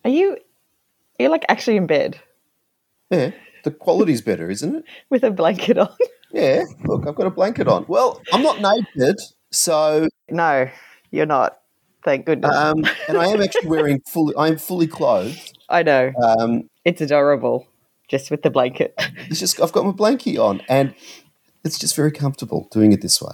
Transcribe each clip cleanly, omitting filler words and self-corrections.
You're like actually in bed Yeah, the quality's better, isn't it? with a blanket on? Yeah, look, I've got a blanket on. Well, I'm not naked, so No, you're not. Thank goodness. and I am actually I am fully clothed. I know. Um, It's adorable, just with the blanket. I've got my blankie on, and it's just very comfortable doing it this way.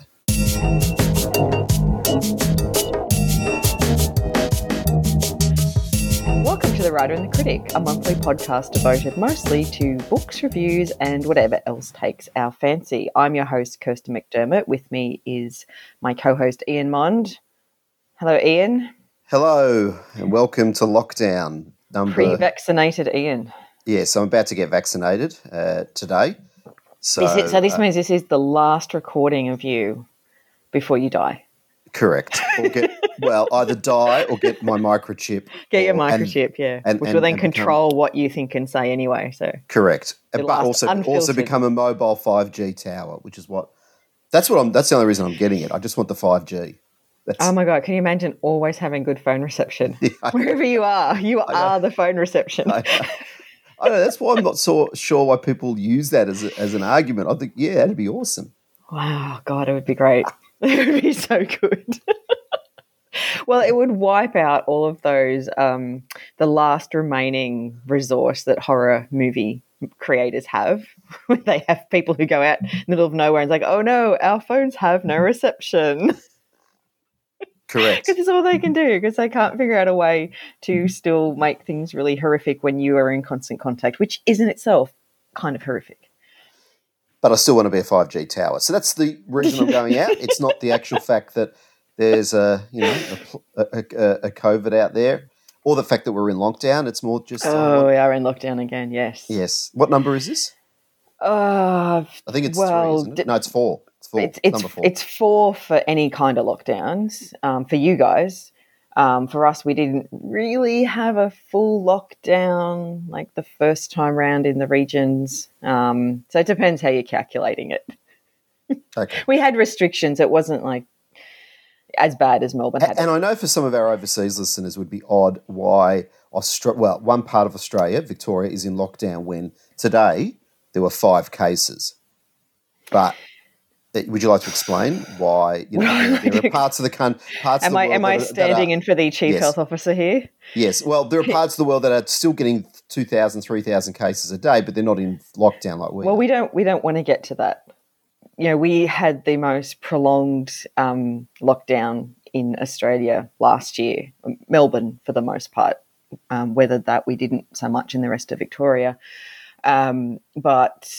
Welcome to The Writer and the Critic, a monthly podcast devoted mostly to books, reviews, and whatever else takes our fancy. I'm your host, Kirsten McDermott. With me is my co-host, Ian Mond. Hello, Ian. Hello, and welcome to lockdown number... Pre-vaccinated Ian. Yes, I'm about to get vaccinated today. So this means this is the last recording of you before you die. Correct. Or either die or get my microchip. Get your microchip, which will then control what you think and say anyway. So correct, but also become a mobile 5G tower, which is that's the only reason I'm getting it. I just want the 5G. Oh my God, can you imagine always having good phone reception? Yeah, wherever you are the phone reception. I know, that's why I'm not so sure why people use that as an argument. I think, yeah, that'd be awesome. Wow, God, it would be great. It would be so good. Well, it would wipe out all of those, the last remaining resource that horror movie creators have, where they have people who go out in the middle of nowhere and it's like, oh no, our phones have no reception. Correct. Because it's all they can do, because they can't figure out a way to still make things really horrific when you are in constant contact, which is in itself kind of horrific. But I still want to be a 5G tower. So that's the reason I'm going out. It's not the actual fact that there's a COVID out there, or the fact that we're in lockdown. It's more just... we are in lockdown again, yes. Yes. What number is this? I think it's 3, isn't it? No, it's 4. Number 4. It's 4 for any kind of lockdowns, for you guys. For us, we didn't really have a full lockdown like the first time round in the regions. So it depends how you're calculating it. Okay. We had restrictions. It wasn't like as bad as Melbourne had. And I know for some of our overseas listeners it would be odd why one part of Australia, Victoria, is in lockdown when today there were 5 cases. But would you like to explain why? There are parts of the country. Am I standing in for the chief health officer here? Yes. Well, there are parts of the world that are still getting 2,000, 3,000 cases a day, but they're not in lockdown like we are. Well, we don't want to get to that. We had the most prolonged lockdown in Australia last year, Melbourne for the most part. Whether that we didn't so much in the rest of Victoria, but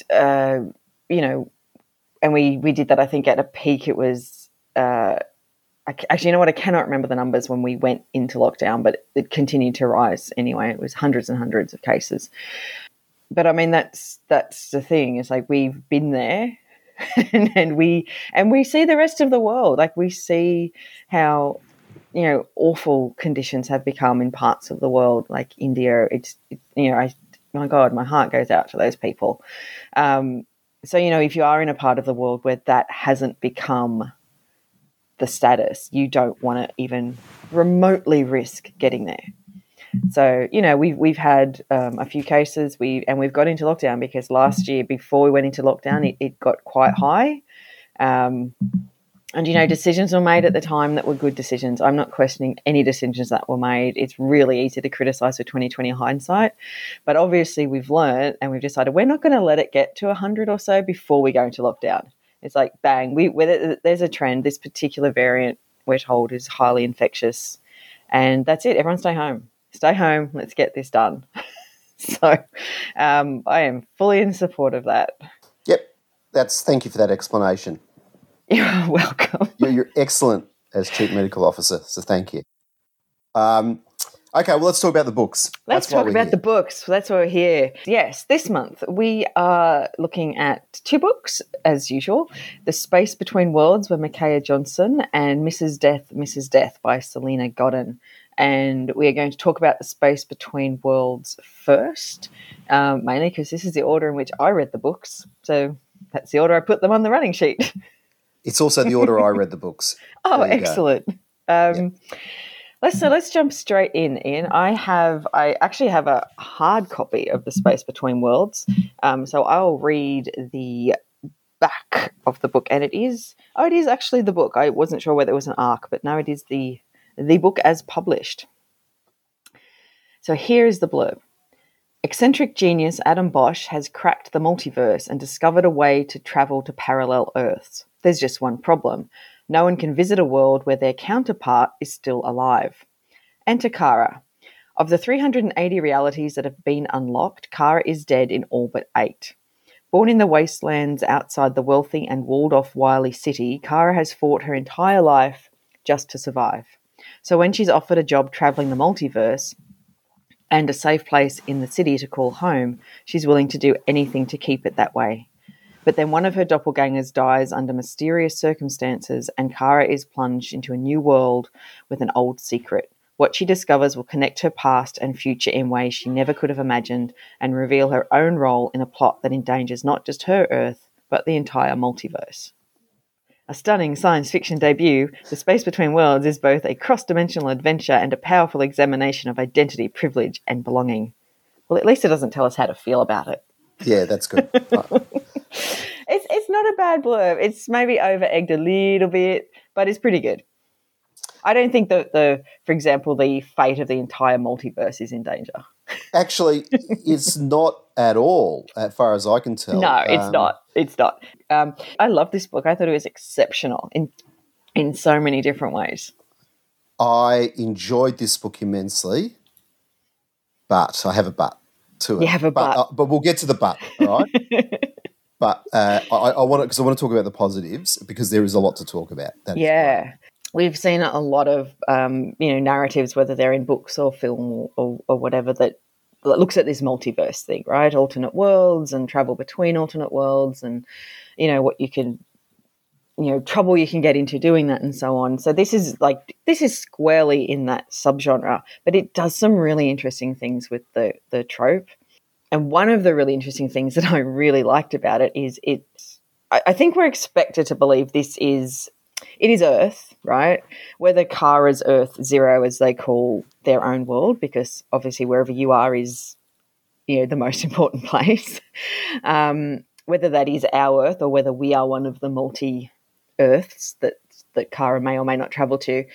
and we did that. I think at a peak it was actually, you know what? I cannot remember the numbers when we went into lockdown, but it continued to rise anyway. It was hundreds and hundreds of cases. But I mean, that's the thing. It's like we've been there. and we see the rest of the world. Like we see how awful conditions have become in parts of the world, like India. My God, my heart goes out to those people. So if you are in a part of the world where that hasn't become the status, you don't want to even remotely risk getting there. So, we've had a few cases. We've got into lockdown because last year, before we went into lockdown, it got quite high. And decisions were made at the time that were good decisions. I'm not questioning any decisions that were made. It's really easy to criticise with 2020 hindsight. But obviously we've learned and we've decided we're not going to let it get to 100 or so before we go into lockdown. It's like, bang, there's a trend. This particular variant, we're told, is highly infectious. And that's it. Everyone stay home. Stay home. Let's get this done. So I am fully in support of that. Yep. Thank you for that explanation. You're welcome. You're excellent as Chief Medical Officer, so thank you. Okay, well, let's talk about the books. Let's talk about the books. That's why we're here. Yes, this month we are looking at 2 books, as usual. The Space Between Worlds by Micaiah Johnson and Mrs. Death by Selena Godin. And we are going to talk about The Space Between Worlds first, mainly because this is the order in which I read the books. So that's the order I put them on the running sheet. It's also the order I read the books. Oh, excellent. Let's jump straight in, Ian. I actually have a hard copy of The Space Between Worlds, so I'll read the back of the book, and it is actually the book. I wasn't sure whether it was an arc, but no, it is the book as published. So here is the blurb. Eccentric genius Adam Bosch has cracked the multiverse and discovered a way to travel to parallel Earths. There's just one problem. No one can visit a world where their counterpart is still alive. Enter Kara. Of the 380 realities that have been unlocked, Kara is dead in all but 8. Born in the wastelands outside the wealthy and walled-off Wily city, Kara has fought her entire life just to survive. So when she's offered a job travelling the multiverse and a safe place in the city to call home, she's willing to do anything to keep it that way. But then one of her doppelgangers dies under mysterious circumstances, and Kara is plunged into a new world with an old secret. What she discovers will connect her past and future in ways she never could have imagined and reveal her own role in a plot that endangers not just her Earth, but the entire multiverse. A stunning science fiction debut, The Space Between Worlds is both a cross-dimensional adventure and a powerful examination of identity, privilege, and belonging. Well, at least it doesn't tell us how to feel about it. Yeah, that's good. It's not a bad blurb. It's maybe over-egged a little bit, but it's pretty good. I don't think that for example, the fate of the entire multiverse is in danger. Actually, it's not at all, as far as I can tell. No, it's not. It's not. I love this book. I thought it was exceptional in so many different ways. I enjoyed this book immensely, but I have a but to it. You have a but. But we'll get to the but, all right? But I want to talk about the positives because there is a lot to talk about. Yeah. We've seen a lot of, narratives, whether they're in books or film or whatever, that looks at this multiverse thing, right? Alternate worlds and travel between alternate worlds and, what you can, trouble you can get into doing that and so on. So this is squarely in that subgenre, but it does some really interesting things with the trope. And one of the really interesting things that I really liked about it is I think we're expected to believe it is Earth, right? Whether Kara's Earth Zero, as they call their own world, because obviously wherever you are is, the most important place. Whether that is our Earth or whether we are one of the multi-Earths that Kara may or may not travel to,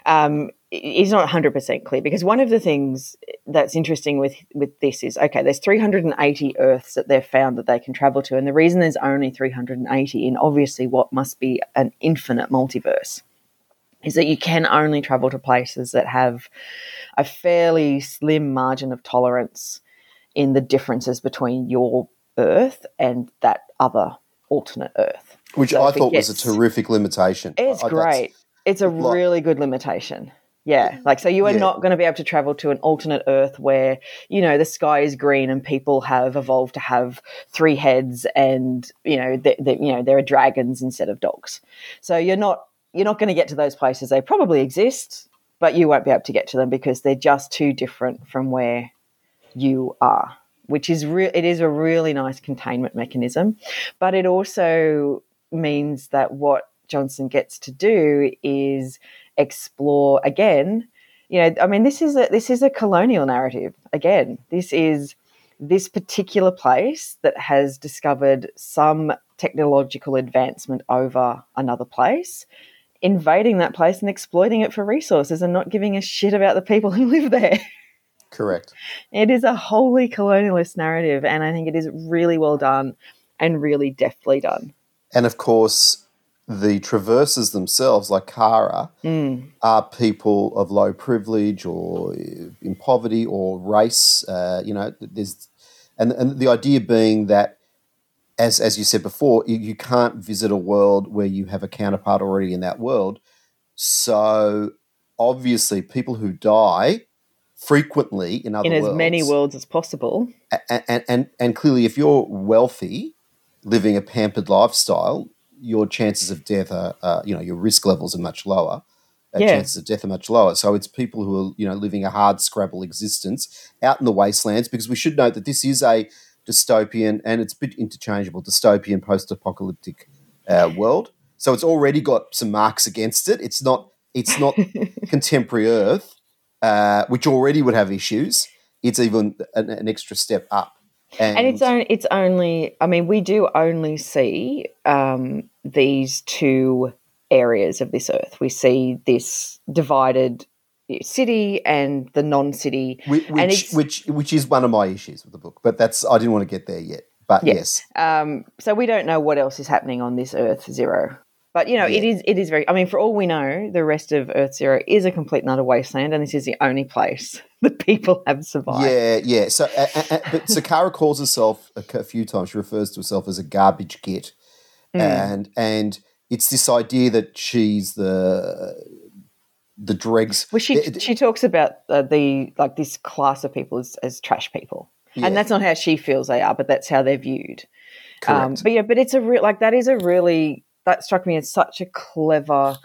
is not 100% clear. Because one of the things that's interesting with this is, okay, there's 380 Earths that they've found that they can travel to, and the reason there's only 380 in obviously what must be an infinite multiverse is that you can only travel to places that have a fairly slim margin of tolerance in the differences between your Earth and that other alternate Earth. Which I thought was a terrific limitation. It's great. It's a really good limitation. Yeah. So you are not going to be able to travel to an alternate Earth where, the sky is green and people have evolved to have 3 heads and, there are dragons instead of dogs. So you're not going to get to those places. They probably exist, but you won't be able to get to them because they're just too different from where you are, which is it is a really nice containment mechanism. But it also means that what Johnson gets to do is explore again. This is a colonial narrative. Again, this is this particular place that has discovered some technological advancement over another place, invading that place and exploiting it for resources and not giving a shit about the people who live there. Correct. It is a wholly colonialist narrative, and I think it is really well done and really deftly done. And of course, the traversers themselves, like Kara, are people of low privilege or in poverty or race. There's and the idea being that, as you said before, you can't visit a world where you have a counterpart already in that world. So obviously, people who die frequently in other worlds, as many worlds as possible, and clearly, if you're wealthy, living a pampered lifestyle, your chances of death are, your risk levels are much lower. Chances of death are much lower. So it's people who are, living a hard scrabble existence out in the wastelands, because we should note that this is a dystopian, and it's a bit interchangeable, dystopian post-apocalyptic world. So it's already got some marks against it. It's not contemporary Earth. which already would have issues. It's even an extra step up. And it's only, I mean, we do only see these two areas of this earth. We see this divided city and the non-city. Which is one of my issues with the book, but I didn't want to get there yet. But yes. So we don't know what else is happening on this Earth Zero. But, it is very, I mean, for all we know, the rest of Earth Zero is a complete and utter wasteland, and this is the only place that people have survived. Yeah. So, but Kara calls herself a few times, she refers to herself as a garbage git. And it's this idea that she's the dregs. Well, she talks about this class of people as trash people. Yeah. And that's not how she feels they are, but that's how they're viewed. Correct. But it's that struck me as such a clever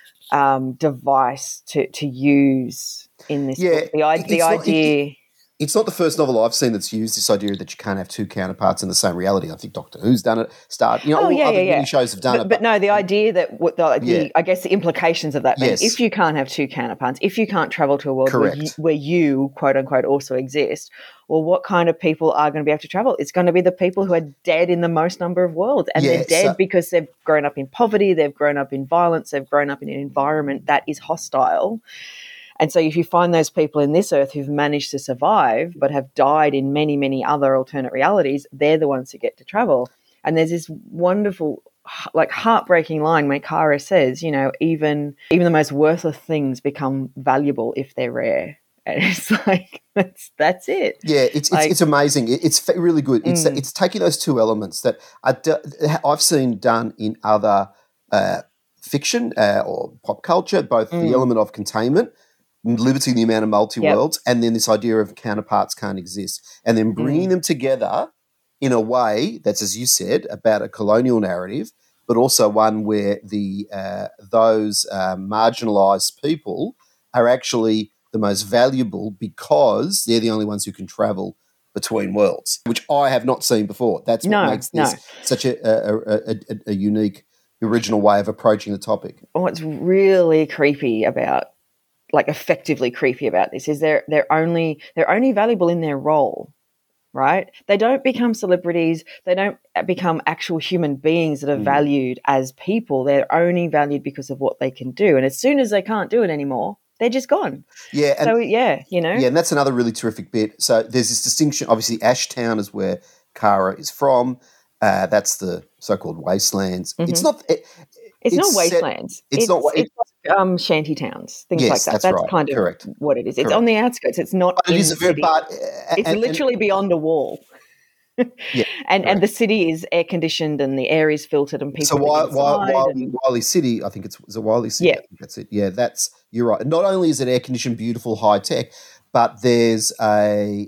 device to use in this book. The idea. It's not the first novel I've seen that's used this idea that you can't have two counterparts in the same reality. I think Doctor Who's done it. Many shows have done it. But no, the idea that I guess the implications of that being, if you can't have two counterparts, if you can't travel to a world where you quote unquote also exist, well, what kind of people are going to be able to travel? It's going to be the people who are dead in the most number of worlds, and they're dead because they've grown up in poverty, they've grown up in violence, they've grown up in an environment that is hostile. And so if you find those people in this earth who've managed to survive but have died in many, many other alternate realities, they're the ones who get to travel. And there's this wonderful, heartbreaking line where Kara says, even the most worthless things become valuable if they're rare. And it's like, that's it. Yeah, it's amazing. It's really good. It's taking those two elements that I've seen done in other fiction or pop culture, both the element of containment, limiting the amount of multi-worlds, and then this idea of counterparts can't exist, and then bringing them together in a way that's, as you said, about a colonial narrative, but also one where those marginalised people are actually the most valuable because they're the only ones who can travel between worlds, which I have not seen before. That's what makes this such a unique, original way of approaching the topic. What's really creepy about, effectively creepy about this is they're only valuable in their role, right? They don't become celebrities. They don't become actual human beings that are valued as people. They're only valued because of what they can do. And as soon as they can't do it anymore, they're just gone. Yeah. And, Yeah, and that's another really terrific bit. So there's this distinction. Obviously, Ashtown is where Kara is from. That's the so-called wastelands. Mm-hmm. It's not... It's not wastelands. It's shanty towns, things like that. That's right. Kind of Correct. what it is. It's on the outskirts. It's not in the city. It's literally beyond a wall. And the city is air conditioned and the air is filtered and people. So Wiley City, I think it's a Wiley City. Yeah, I think that's it. Yeah, you're right. Not only is it air conditioned, beautiful, high tech, but there's a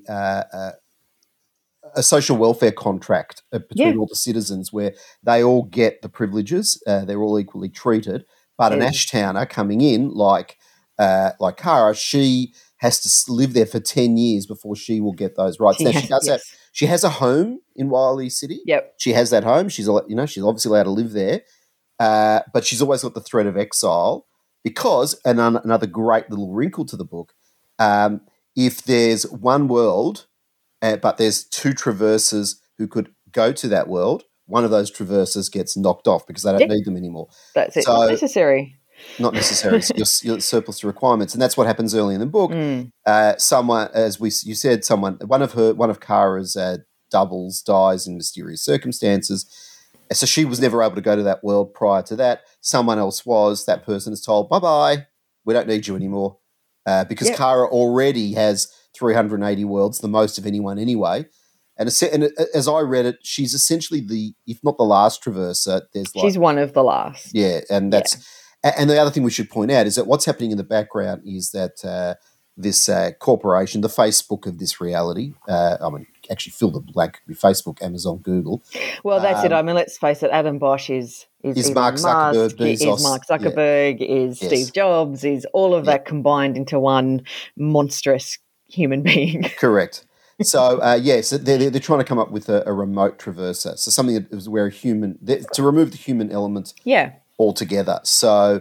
social welfare contract between all the citizens where they all get the privileges. They're all equally treated. But an Ashtowner coming in, like Kara, she has to live there for 10 years before she will get those rights. She has a home in Wiley City. Yep. She has that home. She's obviously allowed to live there. But she's always got the threat of exile because, and another great little wrinkle to the book, if there's one world but there's two traversers who could go to that world, one of those traversers gets knocked off because they don't need them anymore. That's it. So, not necessary. Not necessary. You're surplus to requirements, and that's what happens early in the book. Someone, you said, one of Kara's doubles dies in mysterious circumstances. So she was never able to go to that world prior to that. Someone else was. That person is told, bye-bye, we don't need you anymore, because Kara already has 380 worlds, the most of anyone anyway. And as I read it, she's essentially if not the last traverser. She's one of the last. Yeah, and that's and the other thing we should point out is that what's happening in the background is that this corporation, the Facebook of this reality, actually fill the blank with Facebook, Amazon, Google. Well, that's it. I mean, let's face it. Adam Bosch is Mark Zuckerberg, is Mark Zuckerberg, is Steve Jobs, is all of that combined into one monstrous human being. Correct. So, so they're trying to come up with a remote traverser. So something that was where to remove the human element altogether. So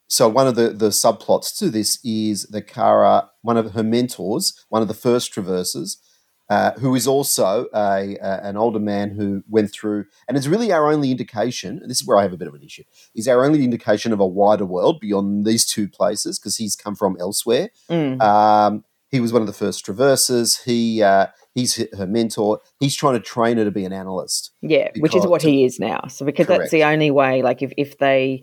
so one of the subplots to this is that Kara, one of her mentors, one of the first traversers, who is also an older man who went through, and it's really our only indication, and this is where I have a bit of an issue, is our only indication of a wider world beyond these two places, because he's come from elsewhere. He was one of the first traversers. He's her mentor. He's trying to train her to be an analyst. Yeah, which is what he is now. So because Correct. that's the only way, like if they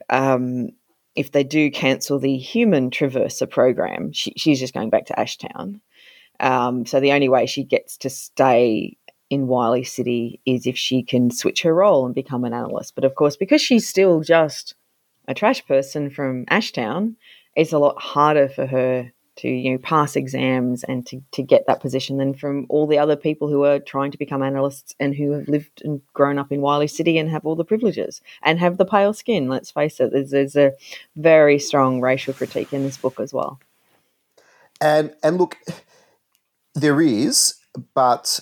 do cancel the human traverser program, she's just going back to Ashtown. So the only way she gets to stay in Wiley City is if she can switch her role and become an analyst. But of course, because she's still just a trash person from Ashtown, it's a lot harder for her to pass exams and to get that position than from all the other people who are trying to become analysts and who have lived and grown up in Wiley City and have all the privileges and have the pale skin. Let's face it, there's a very strong racial critique in this book as well. And look, there is, but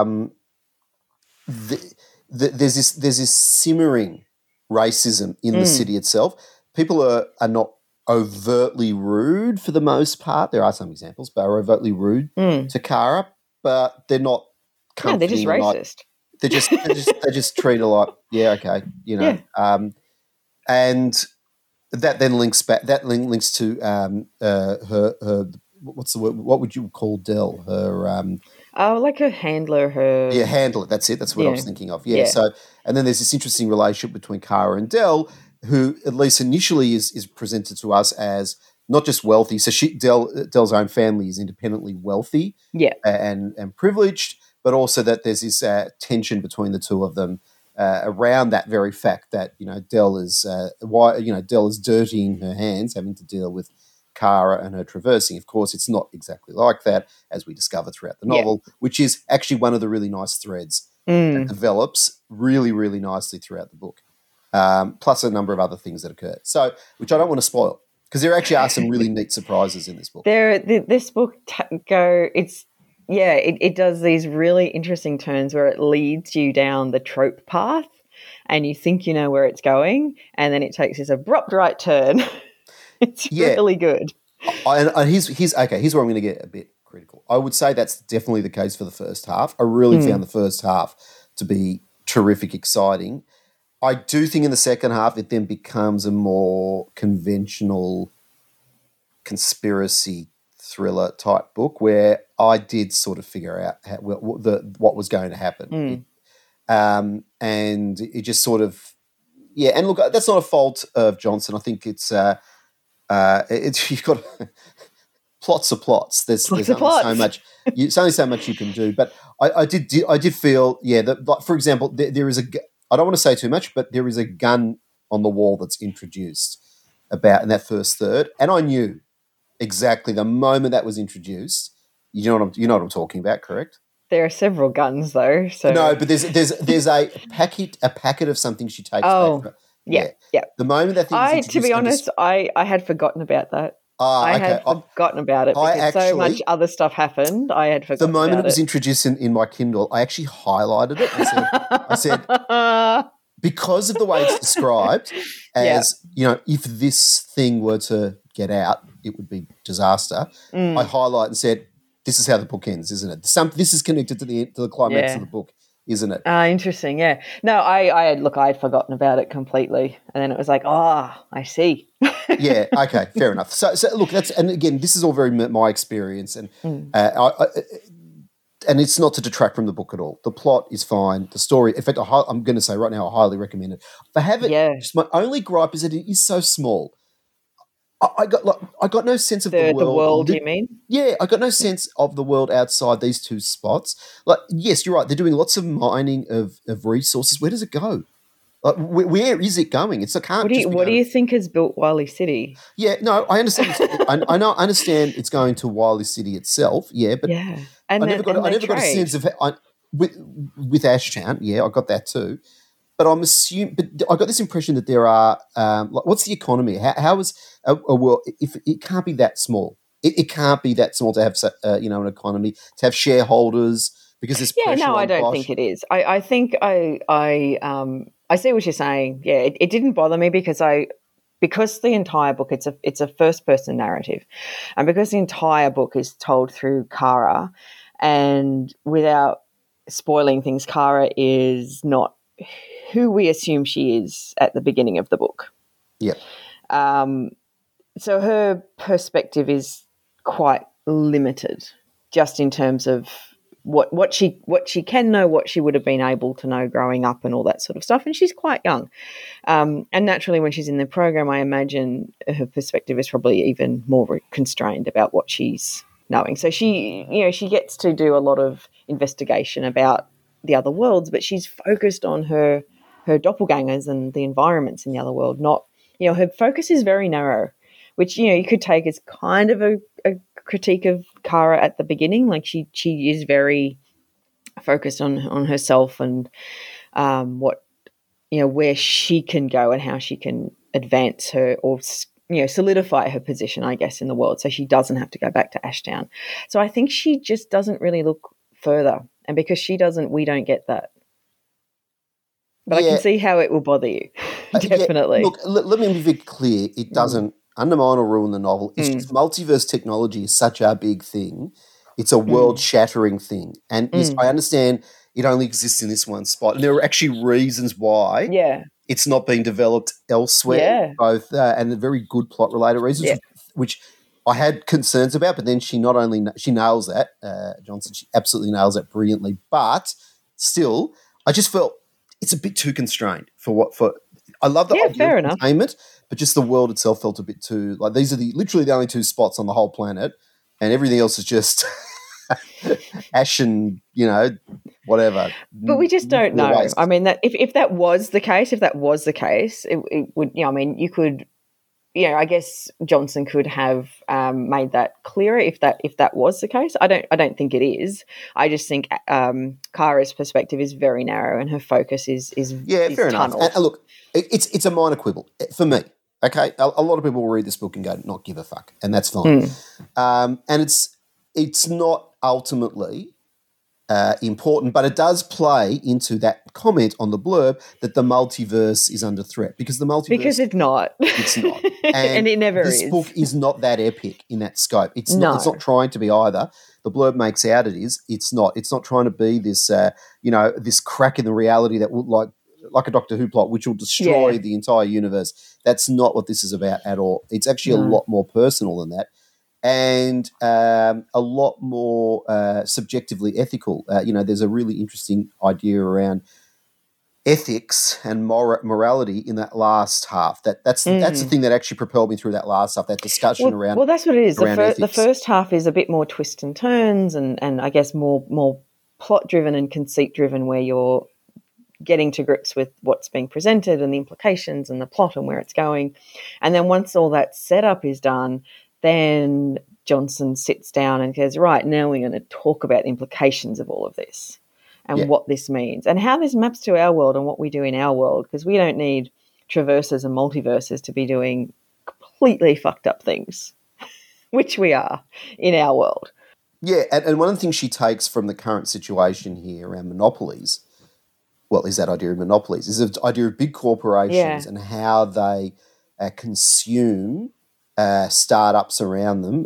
there's this simmering racism in the city itself. People are not overtly rude for the most part. There are some examples, but are overtly rude to Kara, but they're not. Yeah, they're just racist. They just treat her like, yeah, okay, Yeah. And that then links back. That links to her. What's the word? What would you call Dell? Her like her handler. Handler. That's it. That's what I was thinking of. Yeah. So, and then there's this interesting relationship between Kara and Dell, who at least initially is presented to us as not just wealthy. So Dell's own family is independently wealthy, and privileged, but also that there's this tension between the two of them around that very fact that Dell is Dell is dirtying her hands, having to deal with Kara and her traversing. Of course, it's not exactly like that, as we discover throughout the novel, which is actually one of the really nice threads that develops really, really nicely throughout the book. Plus a number of other things that occur. So, which I don't want to spoil, because there actually are some really neat surprises in this book. This book it does these really interesting turns where it leads you down the trope path, and you think you know where it's going, and then it takes this abrupt right turn. It's really good. And here's where I'm going to get a bit critical. I would say that's definitely the case for the first half. I really found the first half to be terrific, exciting. I do think in the second half it then becomes a more conventional conspiracy thriller type book where I did sort of figure out what was going to happen. And it just sort of, and look, that's not a fault of Johnson. I think it's you've got plots are plots. There's only so much. It's only so much you can do. But I did feel that, like, for example, there is I don't want to say too much, but there is a gun on the wall that's introduced about in that first third, and I knew exactly the moment that was introduced. You know what I'm talking about, correct? There are several guns though. So no, but there's a packet of something she takes back. Yeah. The moment that thing to be honest, I had forgotten about that. I had forgotten about it because so much other stuff happened. I had forgotten. The moment it was introduced in my Kindle, I actually highlighted it. I said because of the way it's described as, if this thing were to get out, it would be disaster. I highlight and said, this is how the book ends, isn't it? This is connected to the climax of the book, isn't it? Interesting, yeah. No, I had forgotten about it completely, and then it was like, I see. Yeah, okay, fair enough. So look, and again, this is all very my experience, and and it's not to detract from the book at all. The plot is fine. The story, in fact, I'm going to say right now, I highly recommend it. Just my only gripe is that it is so small. I got no sense of the world. The world, you mean? Yeah, I got no sense of the world outside these two spots. Like, yes, you're right. They're doing lots of mining of resources. Where does it go? Like, where is it going? What do you think has built Wiley City? Yeah, no, I understand. I understand it's going to Wiley City itself. Yeah, but I never got a sense of with Ashtown. Yeah, I got that too. But I got this impression that there are what's the economy? How is a world? If it can't be that small, it can't be that small to have an economy, to have shareholders, because there's pressure on I don't think it is. I think I see what you're saying. Yeah, it didn't bother me because I because the entire book, it's a first person narrative, and because the entire book is told through Kara, and without spoiling things, Kara is not who we assume she is at the beginning of the book. Yeah. So her perspective is quite limited, just in terms of what she can know, what she would have been able to know growing up, and all that sort of stuff. And she's quite young, and naturally, when she's in the program, I imagine her perspective is probably even more constrained about what she's knowing. So she gets to do a lot of investigation about the other worlds, but she's focused on her doppelgangers and the environments in the other world. Not, her focus is very narrow, which you could take as kind of a critique of Kara at the beginning. Like she is very focused on herself and what where she can go and how she can advance her or solidify her position, I guess, in the world, so she doesn't have to go back to Ashtown. So I think she just doesn't really look further, and because she doesn't, we don't get that. But I can see how it will bother you. Definitely. Look, let me be very clear. It doesn't undermine or ruin the novel. It's just multiverse technology is such a big thing. It's a world-shattering thing. And yes, I understand it only exists in this one spot. And there are actually reasons why it's not being developed elsewhere, both and the very good plot-related reasons, which I had concerns about. But then she nails that, Johnson. She absolutely nails that brilliantly. But still, I just felt it's a bit too constrained for I love the idea of containment, but just the world itself felt a bit too like these are literally the only two spots on the whole planet, and everything else is just ash and whatever. But we just don't know. Waste. I mean, that if that was the case, it would. You could. I guess Johnson could have made that clearer if that was the case. I don't think it is. I just think Kara's perspective is very narrow and her focus is fair enough. And look, it's a minor quibble for me. Okay, a lot of people will read this book and go, not give a fuck, and that's fine. And it's not ultimately important, but it does play into that comment on the blurb that the multiverse is under threat because it's not. It's not, and it never is. This book is not that epic in that scope. It's not. It's not trying to be either. The blurb makes out it is. It's not. It's not trying to be this. This crack in the reality that would like a Doctor Who plot, which will destroy the entire universe. That's not what this is about at all. It's actually a lot more personal than that. And a lot more subjectively ethical. There's a really interesting idea around ethics and morality in that last half. That's the thing that actually propelled me through that last half, that discussion around. Well, that's what it is. The first half is a bit more twists and turns and I guess more plot-driven and conceit-driven, where you're getting to grips with what's being presented and the implications and the plot and where it's going. And then once all that setup is done, then Johnson sits down and goes, right, now we're going to talk about the implications of all of this and what this means and how this maps to our world and what we do in our world, because we don't need traverses and multiverses to be doing completely fucked up things, which we are in our world. Yeah, and one of the things she takes from the current situation here around monopolies, is that idea of monopolies, is the idea of big corporations and how they consume startups around them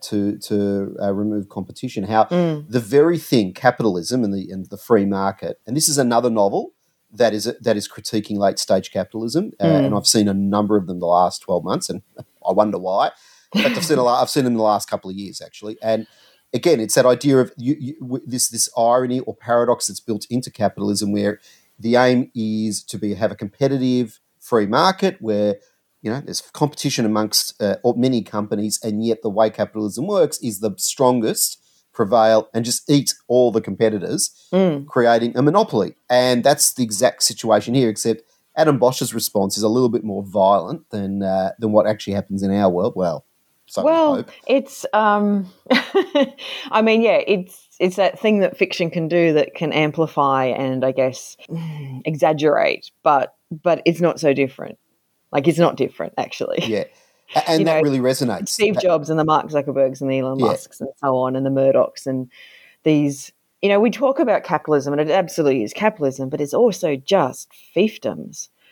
to remove competition. How the very thing, capitalism and the free market, and this is another novel that is critiquing late stage capitalism, and I've seen a number of them the last 12 months, and I wonder why. But I've seen them in the last couple of years actually, and again, it's that idea of this irony or paradox that's built into capitalism, where the aim is to have a competitive free market where there's competition amongst many companies, and yet the way capitalism works is the strongest prevail and just eat all the competitors, creating a monopoly. And that's the exact situation here, except Adam Bosch's response is a little bit more violent than what actually happens in our world. It's it's that thing that fiction can do that can amplify and I guess exaggerate, but it's not so different. Like, it's not different, actually. Yeah. And that really resonates. Steve Jobs and the Mark Zuckerbergs and the Elon Musks and so on, and the Murdochs and these, we talk about capitalism, and it absolutely is capitalism, but it's also just fiefdoms.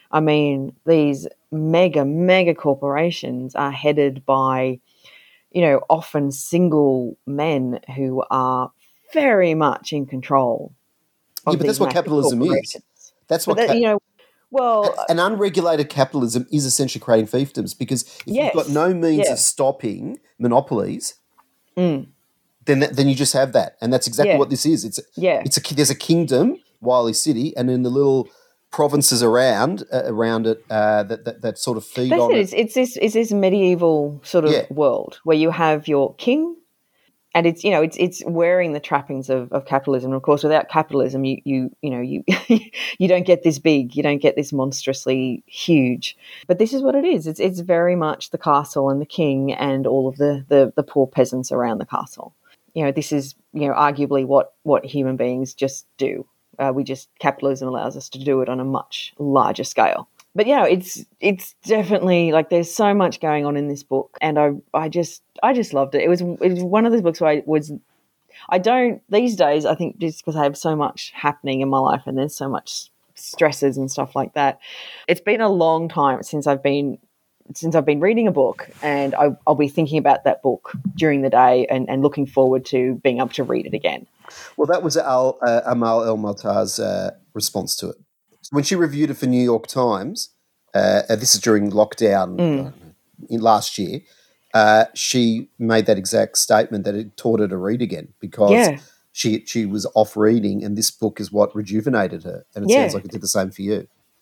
I mean, these mega corporations are headed by, often single men who are very much in control Yeah, of but that's these what massive capitalism is. corporations. That's But what that, well, an unregulated capitalism is essentially creating fiefdoms, because if you've got yes, no means yeah, of stopping monopolies, mm, then you just have that, and that's exactly yeah, what this is. yeah. There's a kingdom, Wiley City, and then the little provinces around it that sort of feed That's on it. it. It's this medieval sort Yeah, of world where you have your king, and it's wearing the trappings of capitalism. And of course, without capitalism, you you don't get this big, you don't get this monstrously huge. But this is what it is. It's very much the castle and the king and all of the poor peasants around the castle. This is arguably what human beings just do. Capitalism allows us to do it on a much larger scale. But it's definitely like there's so much going on in this book, and I just loved it. It was one of those books where I don't these days. I think just because I have so much happening in my life and there's so much stresses and stuff like that. It's been a long time since I've been reading a book, and I'll be thinking about that book during the day and looking forward to being able to read it again. well, that was Amal El-Maltar's response to it. So when she reviewed it for New York Times, this is during lockdown in last year, she made that exact statement that it taught her to read again, because Yeah. she was off reading, and this book is what rejuvenated her. And it Yeah. sounds like it did the same for you.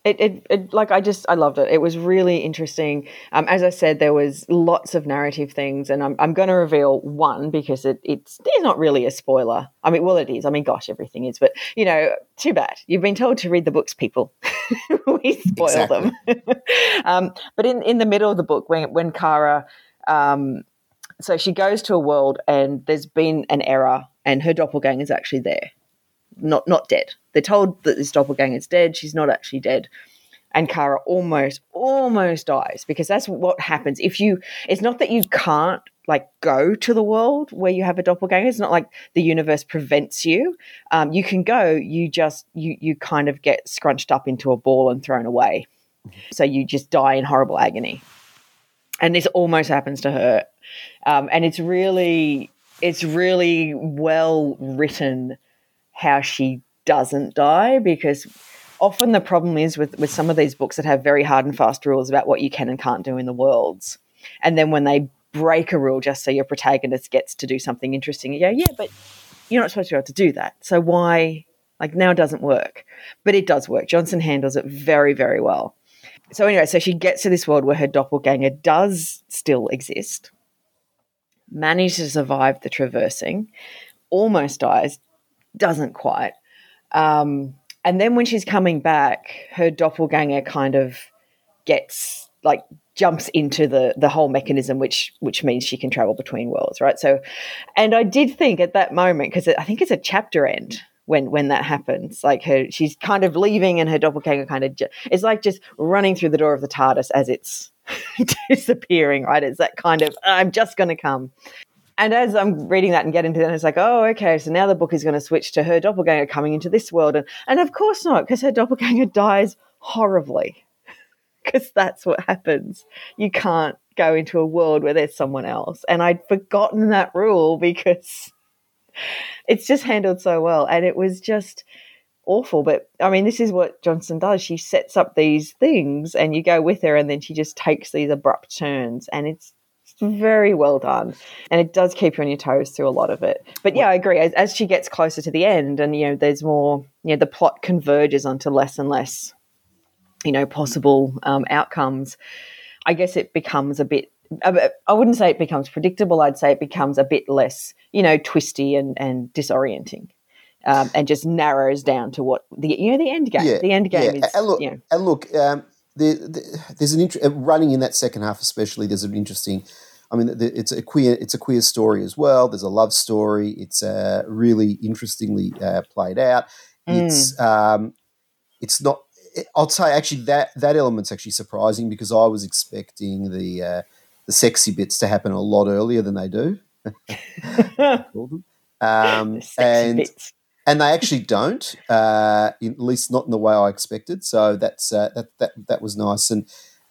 I loved it. It was really interesting. As I said, there was lots of narrative things, and I'm going to reveal one because it's not really a spoiler. I mean, well, it is. I mean, gosh, everything is. But too bad. You've been told to read the books, people. We spoil them. But in the middle of the book, when Kara, so she goes to a world and there's been an error, and her doppelganger is actually there. Not dead. They're told that this doppelganger is dead. She's not actually dead. And Kara almost dies, because that's what happens. It's not that you can't go to the world where you have a doppelganger. It's not like the universe prevents you. You can go. You just you kind of get scrunched up into a ball and thrown away. So you just die in horrible agony. And this almost happens to her. And it's really well written how she doesn't die, because often the problem is with some of these books that have very hard and fast rules about what you can and can't do in the worlds. And then when they break a rule just so your protagonist gets to do something interesting, you go, yeah, but you're not supposed to be able to do that. So why, now it doesn't work. But it does work. Johnson handles it very, very well. So anyway, so she gets to this world where her doppelganger does still exist, manages to survive the traversing, almost dies, doesn't quite. And then when she's coming back, her doppelganger kind of gets jumps into the whole mechanism, which means she can travel between worlds, right? So, and I did think at that moment, because I think it's a chapter end when that happens, she's kind of leaving and her doppelganger kind of it's like just running through the door of the TARDIS as it's disappearing, right? It's that kind of, I'm just going to come. And as I'm reading that and getting to that, it's like, oh, okay, so now the book is going to switch to her doppelganger coming into this world. And of course not, because her doppelganger dies horribly, because that's what happens. You can't go into a world where there's someone else. And I'd forgotten that rule because it's just handled so well. And it was just awful. But, I mean, this is what Johnson does. She sets up these things and you go with her, and then she just takes these abrupt turns, and it's very well done, and it does keep you on your toes through a lot of it. But yeah, I agree. As she gets closer to the end, and there's more, the plot converges onto less and less, possible outcomes. I guess it becomes a bit. I wouldn't say it becomes predictable. I'd say it becomes a bit less, twisty and disorienting, and just narrows down to what the end game. Yeah, the end game is. And look, there's an running in that second half, especially. There's an interesting. I mean, it's a queer story as well. There's a love story. It's really interestingly played out. It's not. I'll say actually that element's actually surprising, because I was expecting the sexy bits to happen a lot earlier than they do. The sexy bits. and they actually don't, at least not in the way I expected. So that was nice. And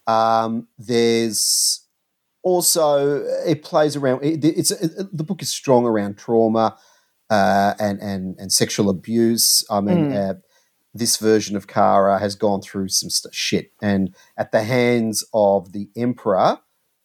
there's also it plays around. The book is strong around trauma and sexual abuse. I mean. This version of Kara has gone through some shit, and at the hands of the emperor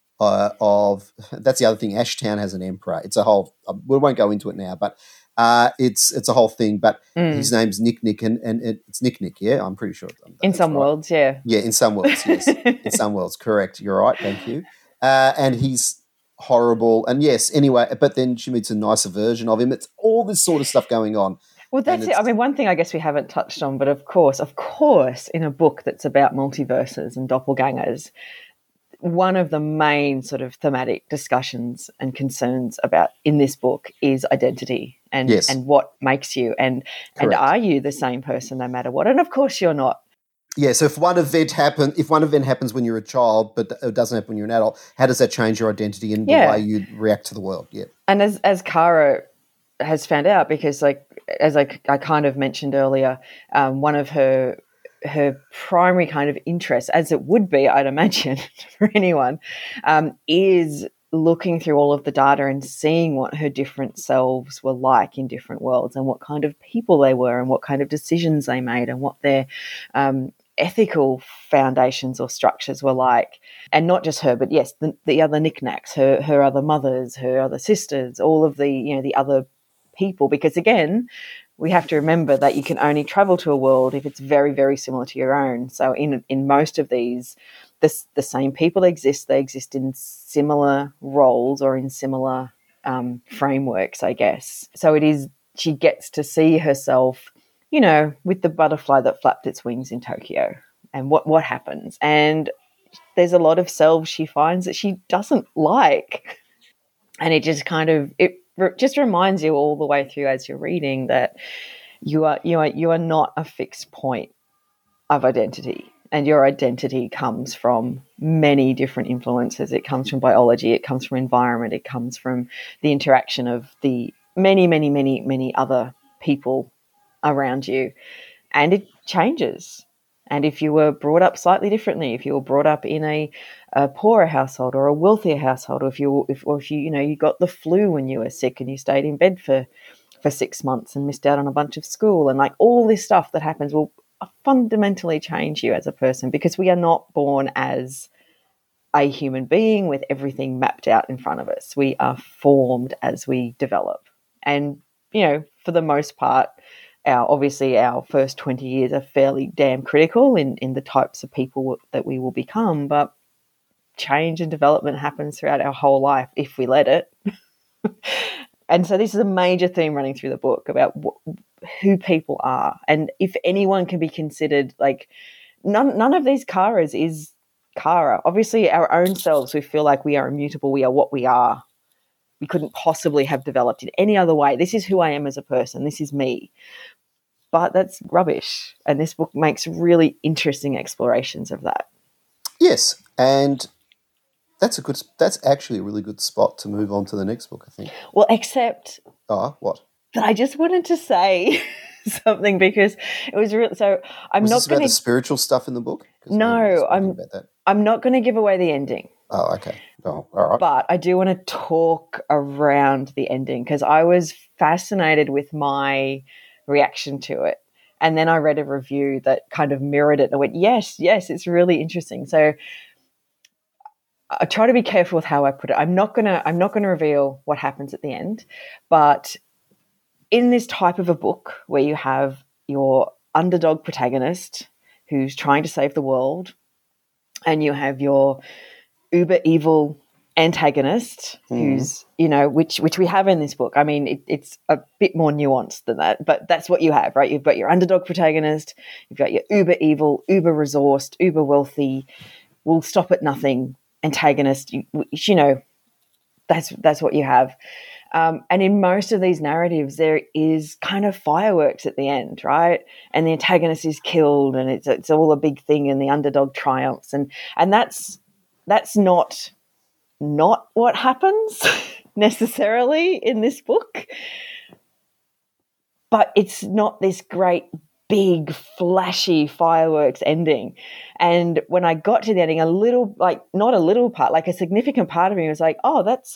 that's the other thing. Ashtown has an emperor. It's a whole. We won't go into it now, but it's a whole thing. But his name's Nick Nick, and it's Nick Nick. Yeah, I'm pretty sure. In some worlds, yeah. Yeah, in some worlds, yes. In some worlds, correct. You're right. Thank you. And he's horrible. And yes, anyway. But then she meets a nicer version of him. It's all this sort of stuff going on. Well, that's it. I mean, one thing I guess we haven't touched on, but of course, in a book that's about multiverses and doppelgangers, one of the main sort of thematic discussions and concerns about in this book is identity and what makes you and are you the same person no matter what? And of course you're not. Yeah, so if one event happens when you're a child but it doesn't happen when you're an adult, how does that change your identity and the way you react to the world? Yeah. And as Kara has found out, because as I kind of mentioned earlier, one of her primary kind of interest, as it would be, I'd imagine, for anyone, is looking through all of the data and seeing what her different selves were like in different worlds and what kind of people they were and what kind of decisions they made and what their ethical foundations or structures were like. And not just her, but yes, the other knickknacks, her other mothers, her other sisters, all of the other people, because again, we have to remember that you can only travel to a world if it's very, very similar to your own. So in most of these, the same people exist. They exist in similar roles or in similar frameworks, I guess. So she gets to see herself, with the butterfly that flapped its wings in Tokyo and what happens. And there's a lot of selves she finds that she doesn't like. And it just just reminds you all the way through as you're reading that you are not a fixed point of identity, and your identity comes from many different influences. It comes from biology, it comes from environment, it comes from the interaction of the many, many, many, many other people around you, and it changes. And if you were brought up slightly differently, if you were brought up in a poorer household or a wealthier household, or if you got the flu when you were sick and you stayed in bed for 6 months and missed out on a bunch of school, and all this stuff that happens will fundamentally change you as a person, because we are not born as a human being with everything mapped out in front of us. We are formed as we develop. And, for the most part, obviously our first 20 years are fairly damn critical in the types of people that we will become, but change and development happens throughout our whole life if we let it. And so this is a major theme running through the book about who people are. And if anyone can be considered, none of these Karas is Kara. Obviously our own selves, we feel like we are immutable, we are what we are. We couldn't possibly have developed in any other way. This is who I am as a person. This is me. But that's rubbish. And this book makes really interesting explorations of that. Yes, and that's actually a really good spot to move on to the next book, I think. Well, except what? That I just wanted to say something, because it was real. So I'm not going to the spiritual stuff in the book. No, I'm not going to give away the ending. Oh, okay. Oh, all right. But I do want to talk around the ending, because I was fascinated with my reaction to it. And then I read a review that kind of mirrored it and I went, yes, it's really interesting. So I try to be careful with how I put it. I'm not gonna reveal what happens at the end, but in this type of a book where you have your underdog protagonist who's trying to save the world, and you have your uber evil antagonist who's, which we have in this book. I mean, it's a bit more nuanced than that, but that's what you have, right? You've got your underdog protagonist, you've got your uber evil, uber resourced, uber wealthy, will stop at nothing antagonist. That's what you have. And in most of these narratives, there is kind of fireworks at the end, right? And the antagonist is killed, and it's all a big thing, and the underdog triumphs, and that's not what happens necessarily in this book. but it's not this great, big, flashy fireworks ending. And when I got to the ending, not a little part, like a significant part of me was like, oh, that's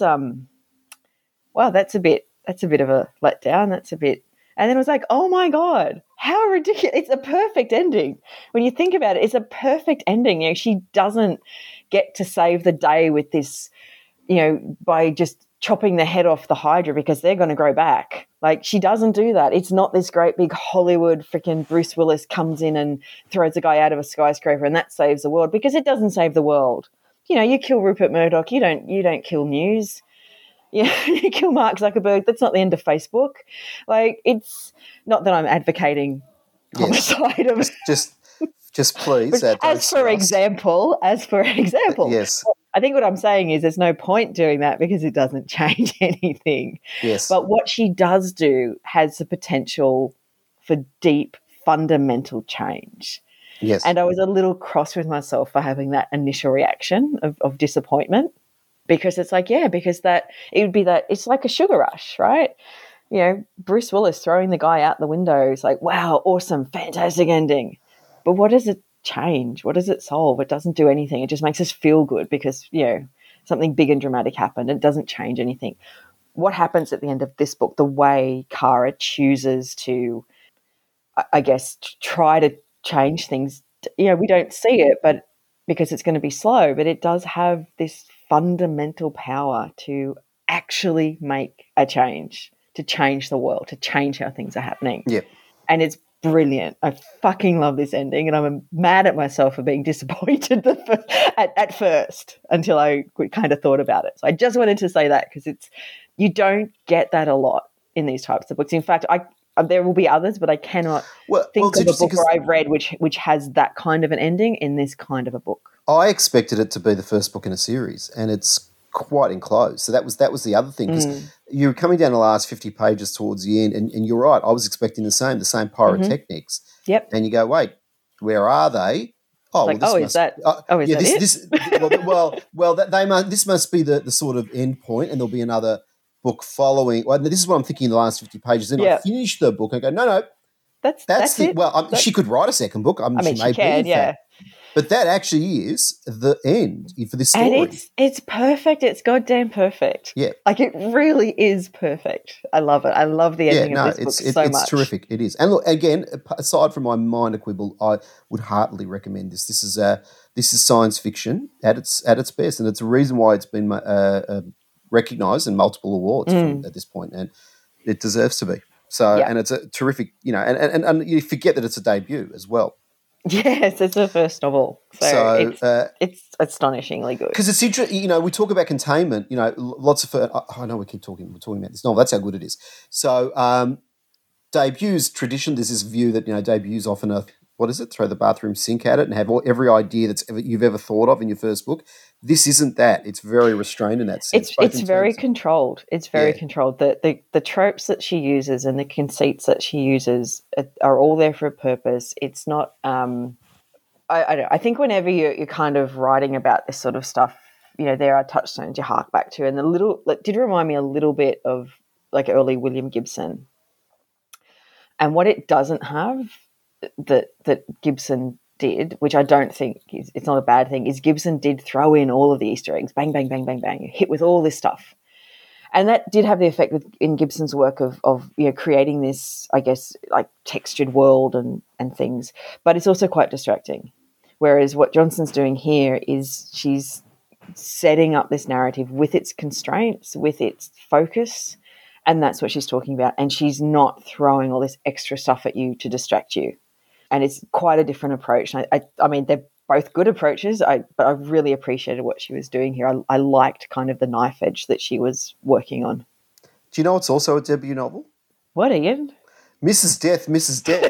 wow, that's a bit of a letdown. That's a bit. And then it was like, oh my God, how ridiculous. It's a perfect ending. When you think about it, it's a perfect ending. You know, she doesn't get to save the day with this, you know, by just chopping the head off the Hydra because they're going to grow back. Like, she doesn't do that. It's not this great big Hollywood freaking Bruce Willis comes in and throws a guy out of a skyscraper and that saves the world, because it doesn't save the world. You know, you kill Rupert Murdoch, you don't kill news. Yeah, you kill Mark Zuckerberg. That's not the end of Facebook. Like, it's not that I'm advocating homicide of just please. As for example, yes. I think what I'm saying is there's no point doing that because it doesn't change anything. Yes. But what she does do has the potential for deep, fundamental change. Yes. And I was a little cross with myself for having that initial reaction of disappointment. Because it's like, it's like a sugar rush, right? You know, Bruce Willis throwing the guy out the window is like, wow, awesome, fantastic ending. But what does it change? What does it solve? It doesn't do anything. It just makes us feel good because, you know, something big and dramatic happened. It doesn't change anything. What happens at the end of this book, the way Kara chooses to, I guess, try to change things, you know, we don't see it, but because it's going to be slow, but it does have this fundamental power to actually make a change, to change the world, to change how things are happening. Yep. And it's brilliant. I fucking love this ending, and I'm mad at myself for being disappointed at first until I kind of thought about it. So I just wanted to say that because you don't get that a lot in these types of books. In fact, there will be others, but I cannot think of a book where I've read which has that kind of an ending in this kind of a book. I expected it to be the first book in a series, and it's quite enclosed. So that was the other thing, because you're coming down the last 50 pages towards the end, and you're right. I was expecting the same pyrotechnics. Mm-hmm. Yep. And you go, wait, where are they? Oh, like, well, is that it? This must be the sort of end point, and there'll be another book following. Well, this is what I'm thinking. The last 50 pages, then I finish the book and go, no, that's it. Well, she could write a second book. I mean, she can, yeah. But that actually is the end for this story. And it's perfect. It's goddamn perfect. Yeah. Like, it really is perfect. I love it. I love the ending of this book so much. It's terrific. It is. And look, again, aside from my minor quibble, I would heartily recommend this. This is science fiction at its best, and it's a reason why it's been recognised in multiple awards at this point, and it deserves to be. So, and it's a terrific, you know, and you forget that it's a debut as well. Yes, it's the first novel, so it's astonishingly good. Because it's interesting, you know. We talk about containment, you know. Lots of I know we're talking about this novel. That's how good it is. So debuts tradition. There's this view that, you know, debuts often throw the bathroom sink at it and have every idea you've ever thought of in your first book. This isn't that. It's very restrained in that sense. It's very controlled. It's very controlled. The tropes that she uses and the conceits that she uses are all there for a purpose. It's not. I don't know. I think whenever you're kind of writing about this sort of stuff, you know, there are touchstones you hark back to, and did remind me a little bit of like early William Gibson. And what it doesn't have that Gibson did, which I don't think it's not a bad thing, is Gibson did throw in all of the Easter eggs, bang, bang, bang, bang, bang, hit with all this stuff. And that did have the effect in Gibson's work of you know, creating this, I guess, like textured world and things. But it's also quite distracting. Whereas what Johnson's doing here is she's setting up this narrative with its constraints, with its focus, and that's what she's talking about. And she's not throwing all this extra stuff at you to distract you. And it's quite a different approach. I mean, they're both good approaches, but I really appreciated what she was doing here. I liked kind of the knife edge that she was working on. Do you know it's also a debut novel? What, Ian? Mrs. Death, Mrs. Death.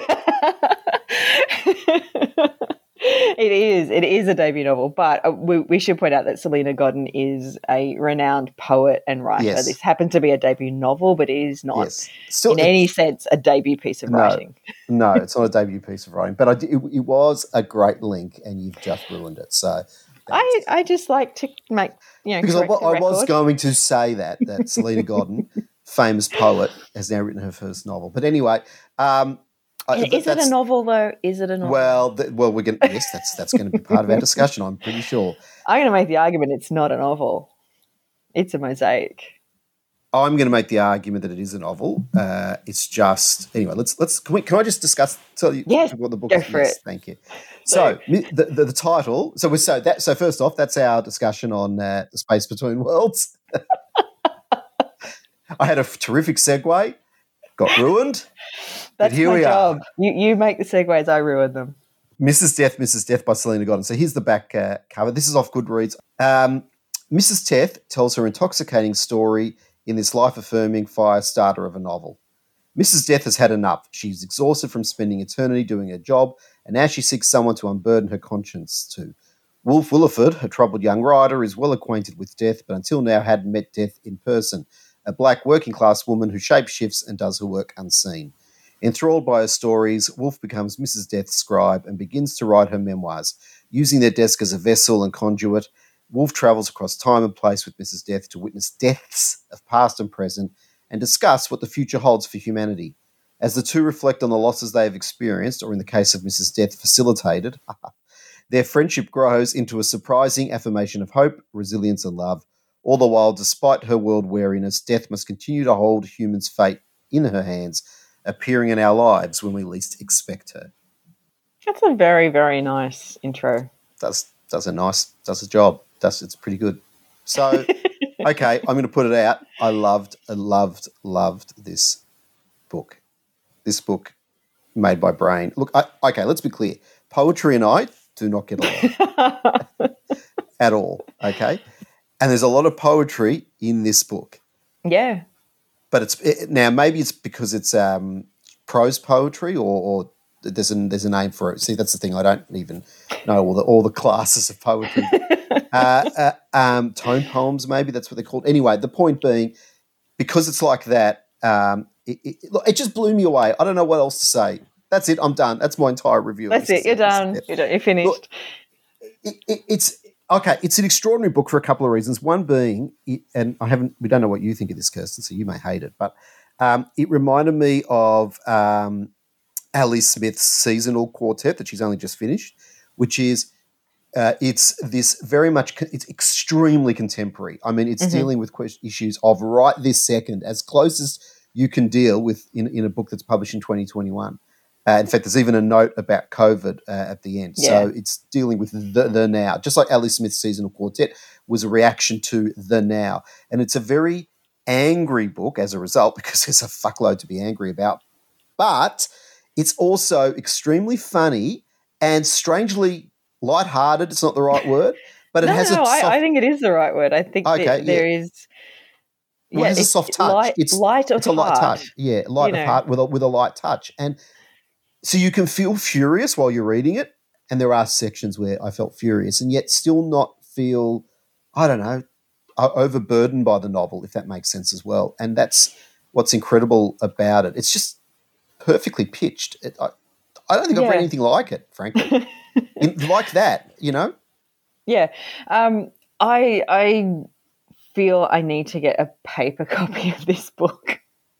It is a debut novel, but we should point out that Selena Godden is a renowned poet and writer. Yes. This happened to be a debut novel, but it is not in any sense a debut piece of writing. No, it's not a debut piece of writing, but it was a great link, and you've just ruined it. So I just like to make, you know, because I was going to say that Selena Godden famous poet, has now written her first novel. But anyway, is it a novel though? Is it a novel? Well, we're going. Yes, that's going to be part of our discussion. I'm pretty sure. I'm going to make the argument it's not a novel. It's a mosaic. I'm going to make the argument that it is a novel. It's just anyway. Let's. Can I just discuss? Tell you what the book is? Go for it. Thank you. So the title. So first off, that's our discussion on the space between worlds. I had a terrific segue. Got ruined. That's here my we job. are. You make the segues. I ruin them. Mrs. Death by Selena Godden. So here's the back cover. This is off Goodreads. Mrs. Death tells her intoxicating story in this life-affirming fire starter of a novel. Mrs. Death has had enough. She's exhausted from spending eternity doing her job, and now she seeks someone to unburden her conscience to. Wolf Williford, a troubled young writer, is well acquainted with death, but until now hadn't met death in person, a black working-class woman who shapeshifts and does her work unseen. Enthralled by her stories, Wolf becomes Mrs. Death's scribe and begins to write her memoirs. Using their desk as a vessel and conduit, Wolf travels across time and place with Mrs. Death to witness deaths of past and present and discuss what the future holds for humanity. As the two reflect on the losses they have experienced, or in the case of Mrs. Death, facilitated, their friendship grows into a surprising affirmation of hope, resilience and love. All the while, despite her world weariness, Death must continue to hold humans' fate in her hands, appearing in our lives when we least expect her. That's a very, very nice intro. Does a job. It's pretty good. So, okay, I'm going to put it out. I loved this book. This book made by Brain. Look, okay, let's be clear. Poetry and I do not get along at all, okay? And there's a lot of poetry in this book. Yeah. But now maybe it's because it's prose poetry or there's a name for it. See, that's the thing. I don't even know all the classes of poetry. Tone poems, maybe that's what they're called. Anyway, the point being, because it's like that, it just blew me away. I don't know what else to say. That's it. I'm done. That's my entire review. That's it. You're done. You're finished. Look, it's okay. It's an extraordinary book for a couple of reasons. One being, and we don't know what you think of this, Kirsten, so you may hate it, but it reminded me of Ali Smith's seasonal quartet that she's only just finished, which is it's extremely contemporary. I mean, it's dealing with issues of right this second, as close as you can deal with in a book that's published in 2021. In fact, there's even a note about COVID at the end. Yeah. So it's dealing with the now, just like Ali Smith's seasonal quartet was a reaction to the now. And it's a very angry book as a result, because there's a fuckload to be angry about. But it's also extremely funny and strangely lighthearted. It's not the right word, but it has I think it is the right word. I think there is. Well, it has a soft touch. It's a light touch. Yeah, light of heart with a light touch. And so you can feel furious while you're reading it, and there are sections where I felt furious and yet still not feel, I don't know, overburdened by the novel, if that makes sense as well. And that's what's incredible about it. It's just perfectly pitched. I don't think I've read anything like it, frankly. Like that, you know? Yeah. I feel I need to get a paper copy of this book.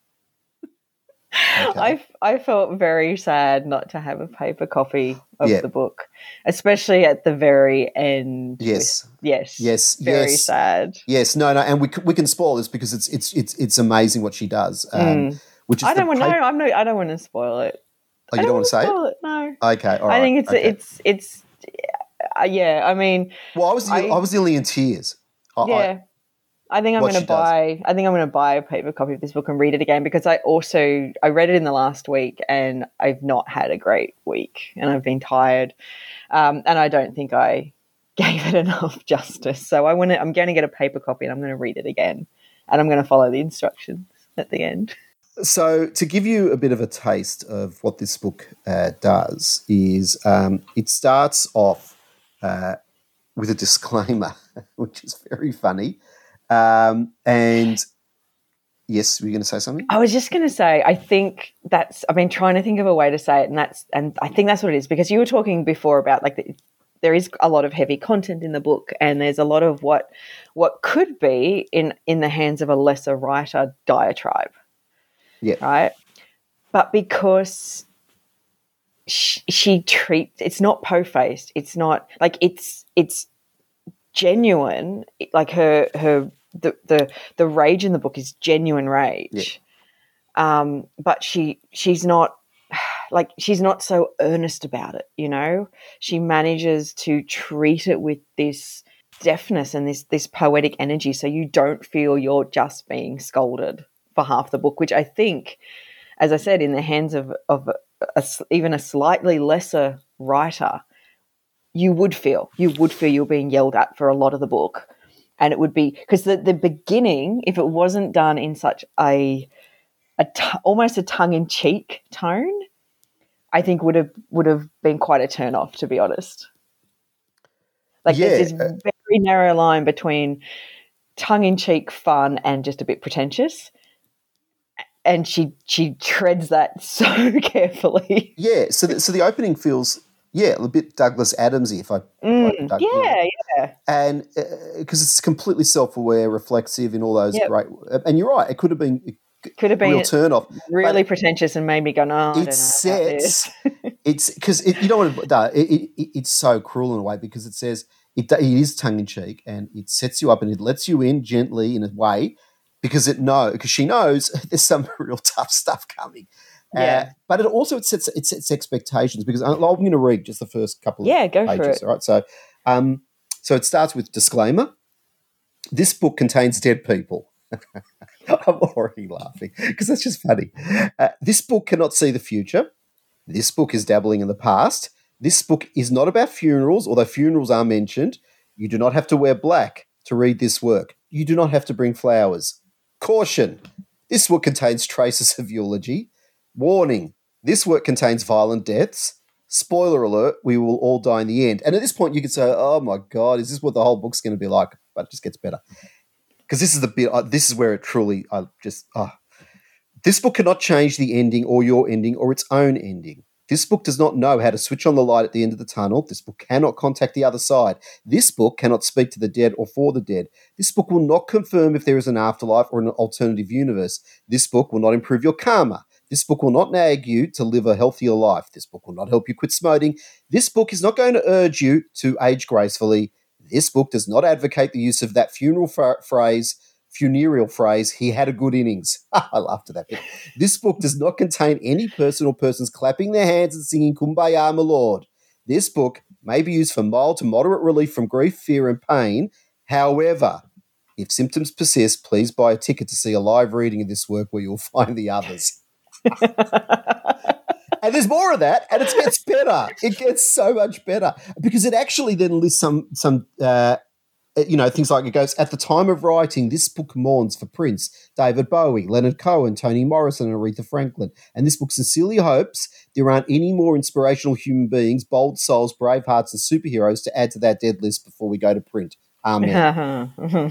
Okay. I felt very sad not to have a paper copy of the book, especially at the very end. Yes, very sad. Yes, no, and we can spoil this because it's amazing what she does. Which is I don't want to spoil it. Oh, you don't want to say it? No. Okay, all right. I think it's yeah. I mean, well, I was nearly in tears. I think I'm going to buy a paper copy of this book and read it again, because I read it in the last week and I've not had a great week and I've been tired, and I don't think I gave it enough justice. So I'm going to get a paper copy and I'm going to read it again, and I'm going to follow the instructions at the end. So to give you a bit of a taste of what this book does is it starts off with a disclaimer, which is very funny. And yes, were you going to say something? I was just going to say, I've been trying to think of a way to say it, and I think that's what it is, because you were talking before about like there is a lot of heavy content in the book, and there's a lot of what could be in the hands of a lesser writer diatribe. Yeah. Right. But because she treats, it's not po-faced. It's not like it's genuine. Like the rage in the book is genuine rage. Yeah. But she's not like, she's not so earnest about it, you know. She manages to treat it with this deftness and this poetic energy, so you don't feel you're just being scolded for half the book, which I think, as I said, in the hands of even a slightly lesser writer, you would feel you're being yelled at for a lot of the book. And it would be because the beginning, if it wasn't done in such almost a tongue-in-cheek tone, I think would have been quite a turn off, to be honest. Like, there's this very narrow line between tongue-in-cheek fun and just a bit pretentious. And she treads that so carefully. Yeah, so the opening feels, a bit Douglas Adamsy, if I yeah. And because it's completely self-aware, reflexive in all those great, and you're right, it could have been real turn off, really pretentious, and made me go, no, I don't know about this. It's because you know what it's so cruel in a way, because it says it is tongue in cheek, and it sets you up and it lets you in gently in a way, because she knows there's some real tough stuff coming. Yeah. But it sets expectations, because I'm going to read just the first couple of go pages. for it. All right, so it starts with disclaimer. This book contains dead people. I'm already laughing because that's just funny. This book cannot see the future. This book is dabbling in the past. This book is not about funerals, although funerals are mentioned. You do not have to wear black to read this work. You do not have to bring flowers. Caution. This work contains traces of eulogy. Warning. This work contains violent deaths. Spoiler alert, we will all die in the end. And at this point you can say, oh my God, is this what the whole book's going to be like? But it just gets better. Because this is the bit, this is where it truly, this book cannot change the ending or your ending or its own ending. This book does not know how to switch on the light at the end of the tunnel. This book cannot contact the other side. This book cannot speak to the dead or for the dead. This book will not confirm if there is an afterlife or an alternative universe. This book will not improve your karma. This book will not nag you to live a healthier life. This book will not help you quit smoking. This book is not going to urge you to age gracefully. This book does not advocate the use of that funereal phrase, he had a good innings. I laughed at that bit. This book does not contain any person or persons clapping their hands and singing Kumbaya, my lord. This book may be used for mild to moderate relief from grief, fear, and pain. However, if symptoms persist, please buy a ticket to see a live reading of this work where you'll find the others. And there's more of that, and it gets better. It gets so much better, because it actually then lists some things like, it goes, at the time of writing, this book mourns for Prince, David Bowie, Leonard Cohen, Toni Morrison, and Aretha Franklin. And this book sincerely hopes there aren't any more inspirational human beings, bold souls, brave hearts, and superheroes to add to that dead list before we go to print. Amen.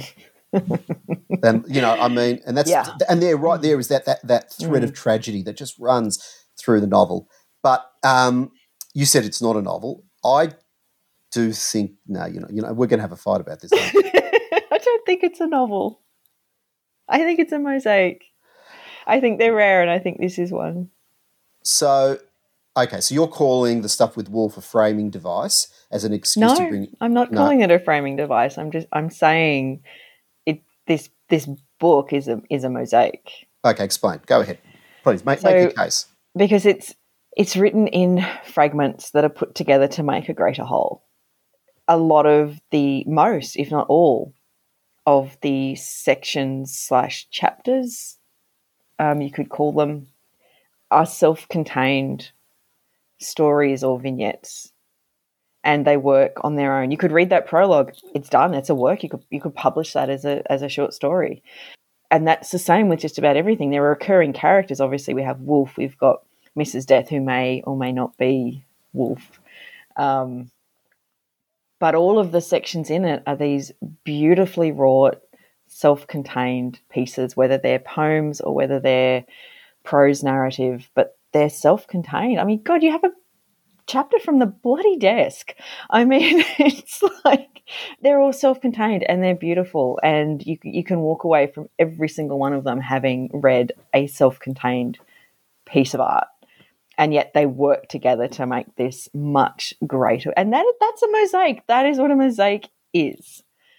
And and that's and there, right there is that thread of tragedy that just runs through the novel. But you said it's not a novel. I do think we're going to have a fight about this. I don't think it's a novel. I think it's a mosaic. I think they're rare, and I think this is one. So, okay, so you're calling the stuff with Woolf a framing device as an excuse to bring. I'm not calling it a framing device. I'm saying this book is a mosaic. Okay, explain. Go ahead, please. Make your case. Because it's written in fragments that are put together to make a greater whole. A lot of most, if not all, of the sections / chapters, you could call them, are self-contained stories or vignettes, and they work on their own. You could read that prologue; it's done. It's a work. You could publish that as a short story, and that's the same with just about everything. There are recurring characters. Obviously, we have Woolf. We've got Mrs. Death, who may or may not be Woolf. But all of the sections in it are these beautifully wrought, self-contained pieces, whether they're poems or whether they're prose narrative, but they're self-contained. I mean, God, you have a chapter from the bloody desk. I mean, it's like they're all self-contained and they're beautiful, and you can walk away from every single one of them having read a self-contained piece of art, and yet they work together to make this much greater. And that's a mosaic. That is what a mosaic is.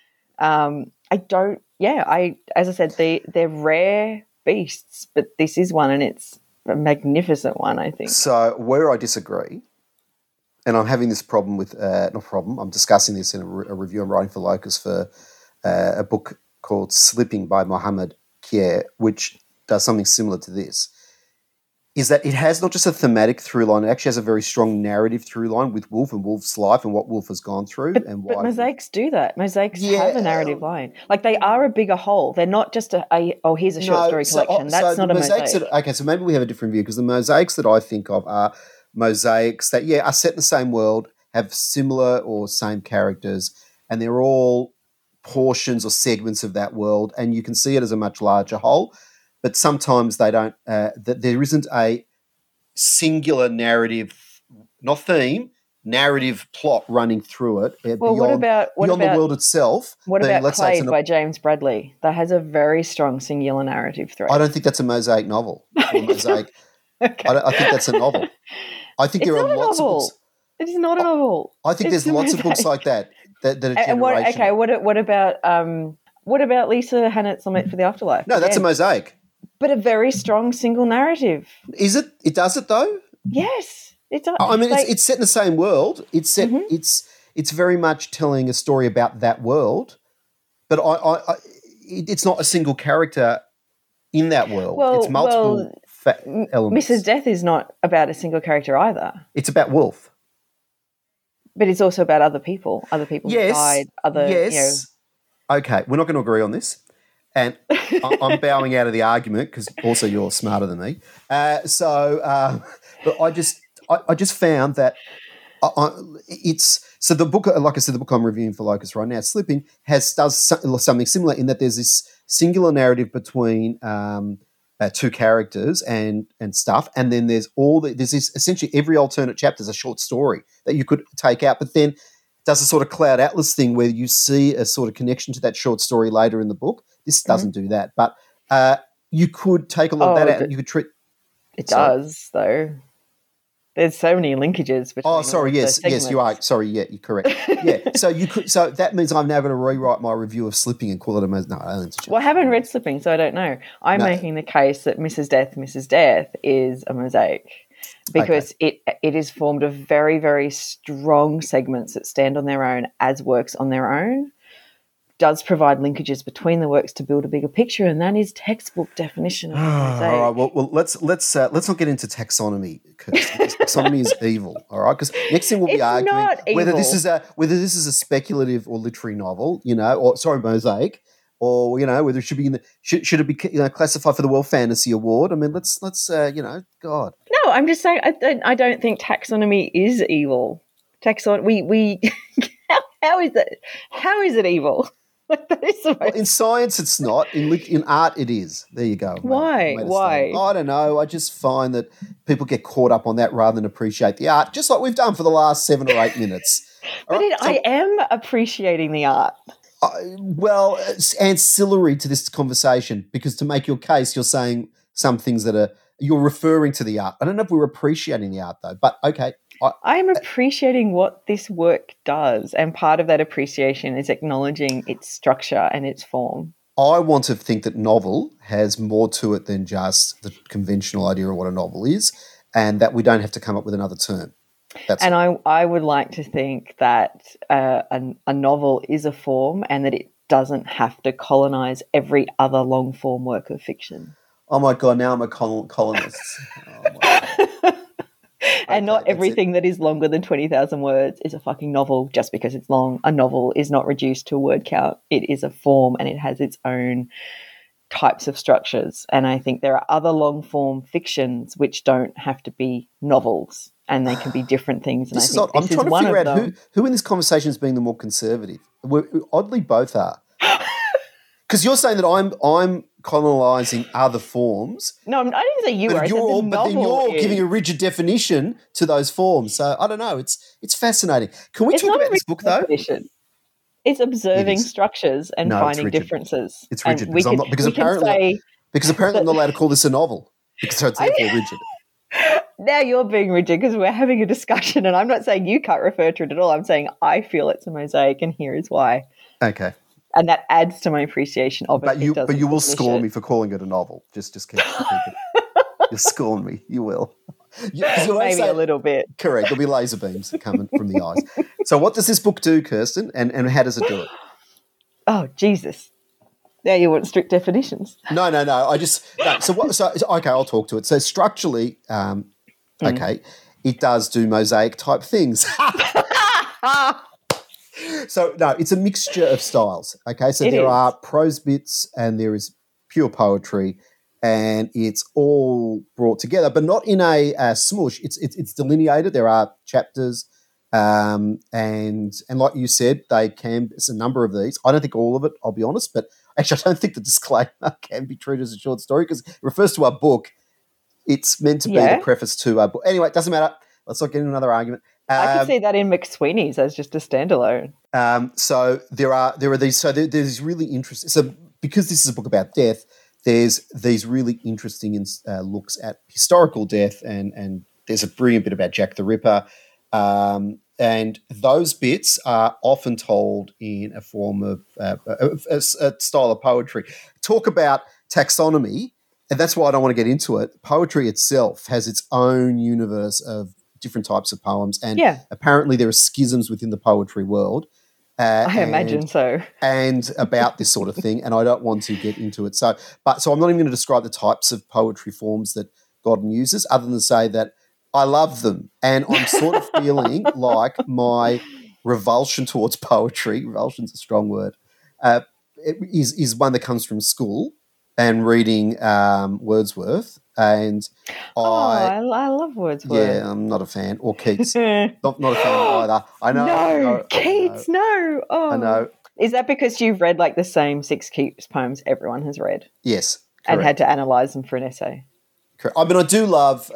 As I said, they're rare beasts, but this is one, and it's a magnificent one, I think. So where I disagree, and I'm having this problem with, I'm discussing this in a review I'm writing for Locus for a book called Slipping by Mohammed Kier, which does something similar to this, is that it has not just a thematic through line, it actually has a very strong narrative through line with Wolf and Wolf's life and what Wolf has gone through. But mosaics do that. Mosaics have a narrative line. Like, they are a bigger whole. They're not just here's a short story collection. That's not a mosaic. Okay, so maybe we have a different view, because the mosaics that I think of are mosaics that, are set in the same world, have similar or same characters, and they're all portions or segments of that world, and you can see it as a much larger whole. But sometimes they don't. There isn't a singular narrative, not theme, narrative plot running through it. Well, beyond the world itself? What about Clade by James Bradley? That has a very strong singular narrative thread. I don't think that's a mosaic novel. Or mosaic. Okay. I think that's a novel. I think there are lots of books. It is not a novel. I think there's lots of books like that are generational. What about Lisa Hannett's Lament for the Afterlife? No, that's a mosaic. But a very strong single narrative. Is it? It does it though? Yes, it does. I mean, it's set in the same world. It's set. Mm-hmm. It's very much telling a story about that world, but it's not a single character in that world. It's multiple elements. Mrs. Death is not about a single character either. It's about Wolf, but it's also about other people. Other people who died. Okay, we're not going to agree on this. And I'm bowing out of the argument because also you're smarter than me. But I just found that so the book, like I said, the book I'm reviewing for Locus right now, Slipping, does something similar in that there's this singular narrative between two characters and stuff, and then there's this essentially every alternate chapter is a short story that you could take out, but then does a sort of Cloud Atlas thing where you see a sort of connection to that short story later in the book. This doesn't do that, but you could take a lot of that out and you could treat... It does, though. There's so many linkages between... Oh, sorry, yes, you are. Sorry, yeah, you're correct. Yeah, so that means I'm now going to rewrite my review of Slipping and call it a... No, I don't... Well, I haven't read Slipping, so I don't know. I'm making the case that Mrs. Death is a mosaic. Because it is formed of very, very strong segments that stand on their own as works on their own, does provide linkages between the works to build a bigger picture, and that is textbook definition of mosaic. All right, well, let's not get into taxonomy, because taxonomy is evil. All right, because next thing we'll be arguing whether this is a speculative or literary novel, mosaic. Or whether it should be should it be classified for the World Fantasy Award? I mean, let's God. No, I'm just saying I don't think taxonomy is evil. We how is that? How is it evil? In science, it's not. In art, it is. There you go. Why? Why? I don't know. I just find that people get caught up on that rather than appreciate the art, just like we've done for the last 7 or 8 minutes. I am appreciating the art. Well, it's ancillary to this conversation, because to make your case, you're saying some things that you're referring to the art. I don't know if we're appreciating the art, though, but okay. I am appreciating what this work does, and part of that appreciation is acknowledging its structure and its form. I want to think that novel has more to it than just the conventional idea of what a novel is, and that we don't have to come up with another term. I would like to think that a novel is a form, and that it doesn't have to colonise every other long-form work of fiction. Oh, my God, now I'm a colonist. Oh, my God. And not everything that is longer than 20,000 words is a fucking novel just because it's long. A novel is not reduced to a word count. It is a form, and it has its own types of structures. And I think there are other long-form fictions which don't have to be novels, and they can be different things. And I'm trying to figure out who in this conversation is being the more conservative. Oddly, both are. Because you're saying that I'm colonising other forms. No, I didn't say you were. I said the But then novel you're is. giving a rigid definition to those forms. So I don't know. It's fascinating. Can we It's talk not a about this rigid book though? definition. It's observing is. structures and No, it's finding rigid. differences. It's And rigid because I'm not because we can apparently say I'm not allowed to call this a novel because so it's therefore rigid. now you're being rigid because we're having a discussion, and I'm not saying you can't refer to it at all. I'm saying I feel it's a mosaic, and here is why. Okay. And that adds to my appreciation of it. But you will diminish scorn it. me for calling it a novel. Just keep it. You'll scorn me. You will. Maybe a little bit. Correct. There'll be laser beams coming from the eyes. So what does this book do, Kirsten? And how does it do it? Oh, Jesus. Now you want strict definitions. No. So okay, I'll talk to it. So structurally, okay, it does do mosaic type things. So no, it's a mixture of styles. Okay, so there are prose bits and there is pure poetry, and it's all brought together, but not in a smoosh. It's delineated. There are chapters, and like you said, they can. It's a number of these. I don't think all of it. I'll be honest, but actually, I don't think the disclaimer can be treated as a short story because it refers to a book. It's meant to be the preface to a book. Anyway, it doesn't matter. Let's not get into another argument. I could see that in McSweeney's as just a standalone. So there are these. So there's really interesting. So because this is a book about death, there's these really interesting looks at historical death, and there's a brilliant bit about Jack the Ripper, and those bits are often told in a form of a style of poetry. Talk about taxonomy, and that's why I don't want to get into it. Poetry itself has its own universe of different types of poems, and apparently there are schisms within the poetry world. I imagine so. And about this sort of thing, and I don't want to get into it. So I'm not even going to describe the types of poetry forms that Godden uses, other than to say that I love them, and I'm sort of feeling like my revulsion towards poetry, revulsion's a strong word, is one that comes from school and reading Wordsworth. And I love Wordsworth. Yeah, I'm not a fan. Or Keats. not a fan either. I know. No, Keats, no. Oh. I know. Is that because you've read like the same 6 Keats poems everyone has read? Yes. Correct. And had to analyse them for an essay? Correct. I mean, I do love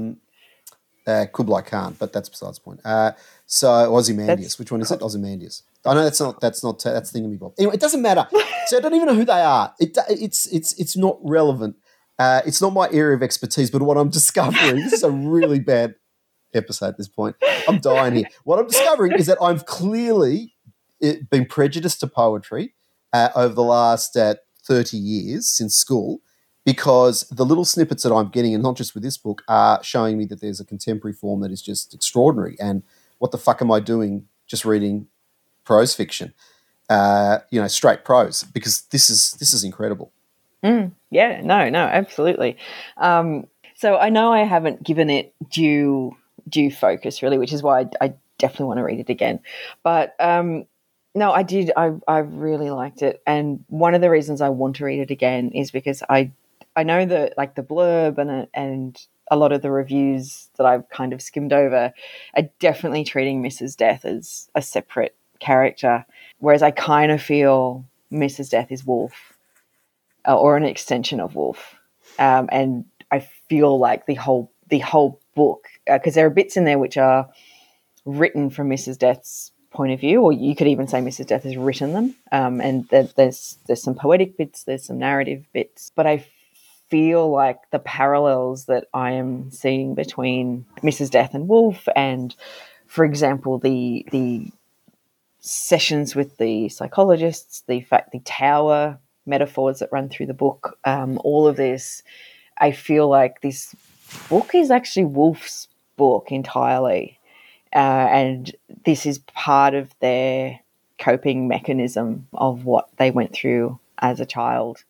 Kublai Khan, but that's besides the point. So Ozymandias. Which one is it? Ozymandias. I know that's Thingamabob. Anyway, it doesn't matter. So I don't even know who they are. It's not relevant. It's not my area of expertise, but what I'm discovering, this is a really bad episode at this point. I'm dying here. What I'm discovering is that I've clearly been prejudiced to poetry over the last 30 years since school, because the little snippets that I'm getting, and not just with this book, are showing me that there's a contemporary form that is just extraordinary. And what the fuck am I doing just reading prose fiction? Straight prose, because this is incredible. Yeah, no, absolutely. So I know I haven't given it due focus, really, which is why I definitely want to read it again. But no, I did. I really liked it, and one of the reasons I want to read it again is because I know that like the blurb and a lot of the reviews that I've kind of skimmed over are definitely treating Mrs. Death as a separate character, whereas I kind of feel Mrs. Death is Wolf. Or an extension of Wolf, and I feel like the whole book, because there are bits in there which are written from Mrs. Death's point of view, or you could even say Mrs. Death has written them, and there's some poetic bits, there's some narrative bits, but I feel like the parallels that I am seeing between Mrs. Death and Wolf, and for example the sessions with the psychologists, the tower metaphors that run through the book, all of this, I feel like this book is actually Wolf's book entirely, and this is part of their coping mechanism of what they went through as a child.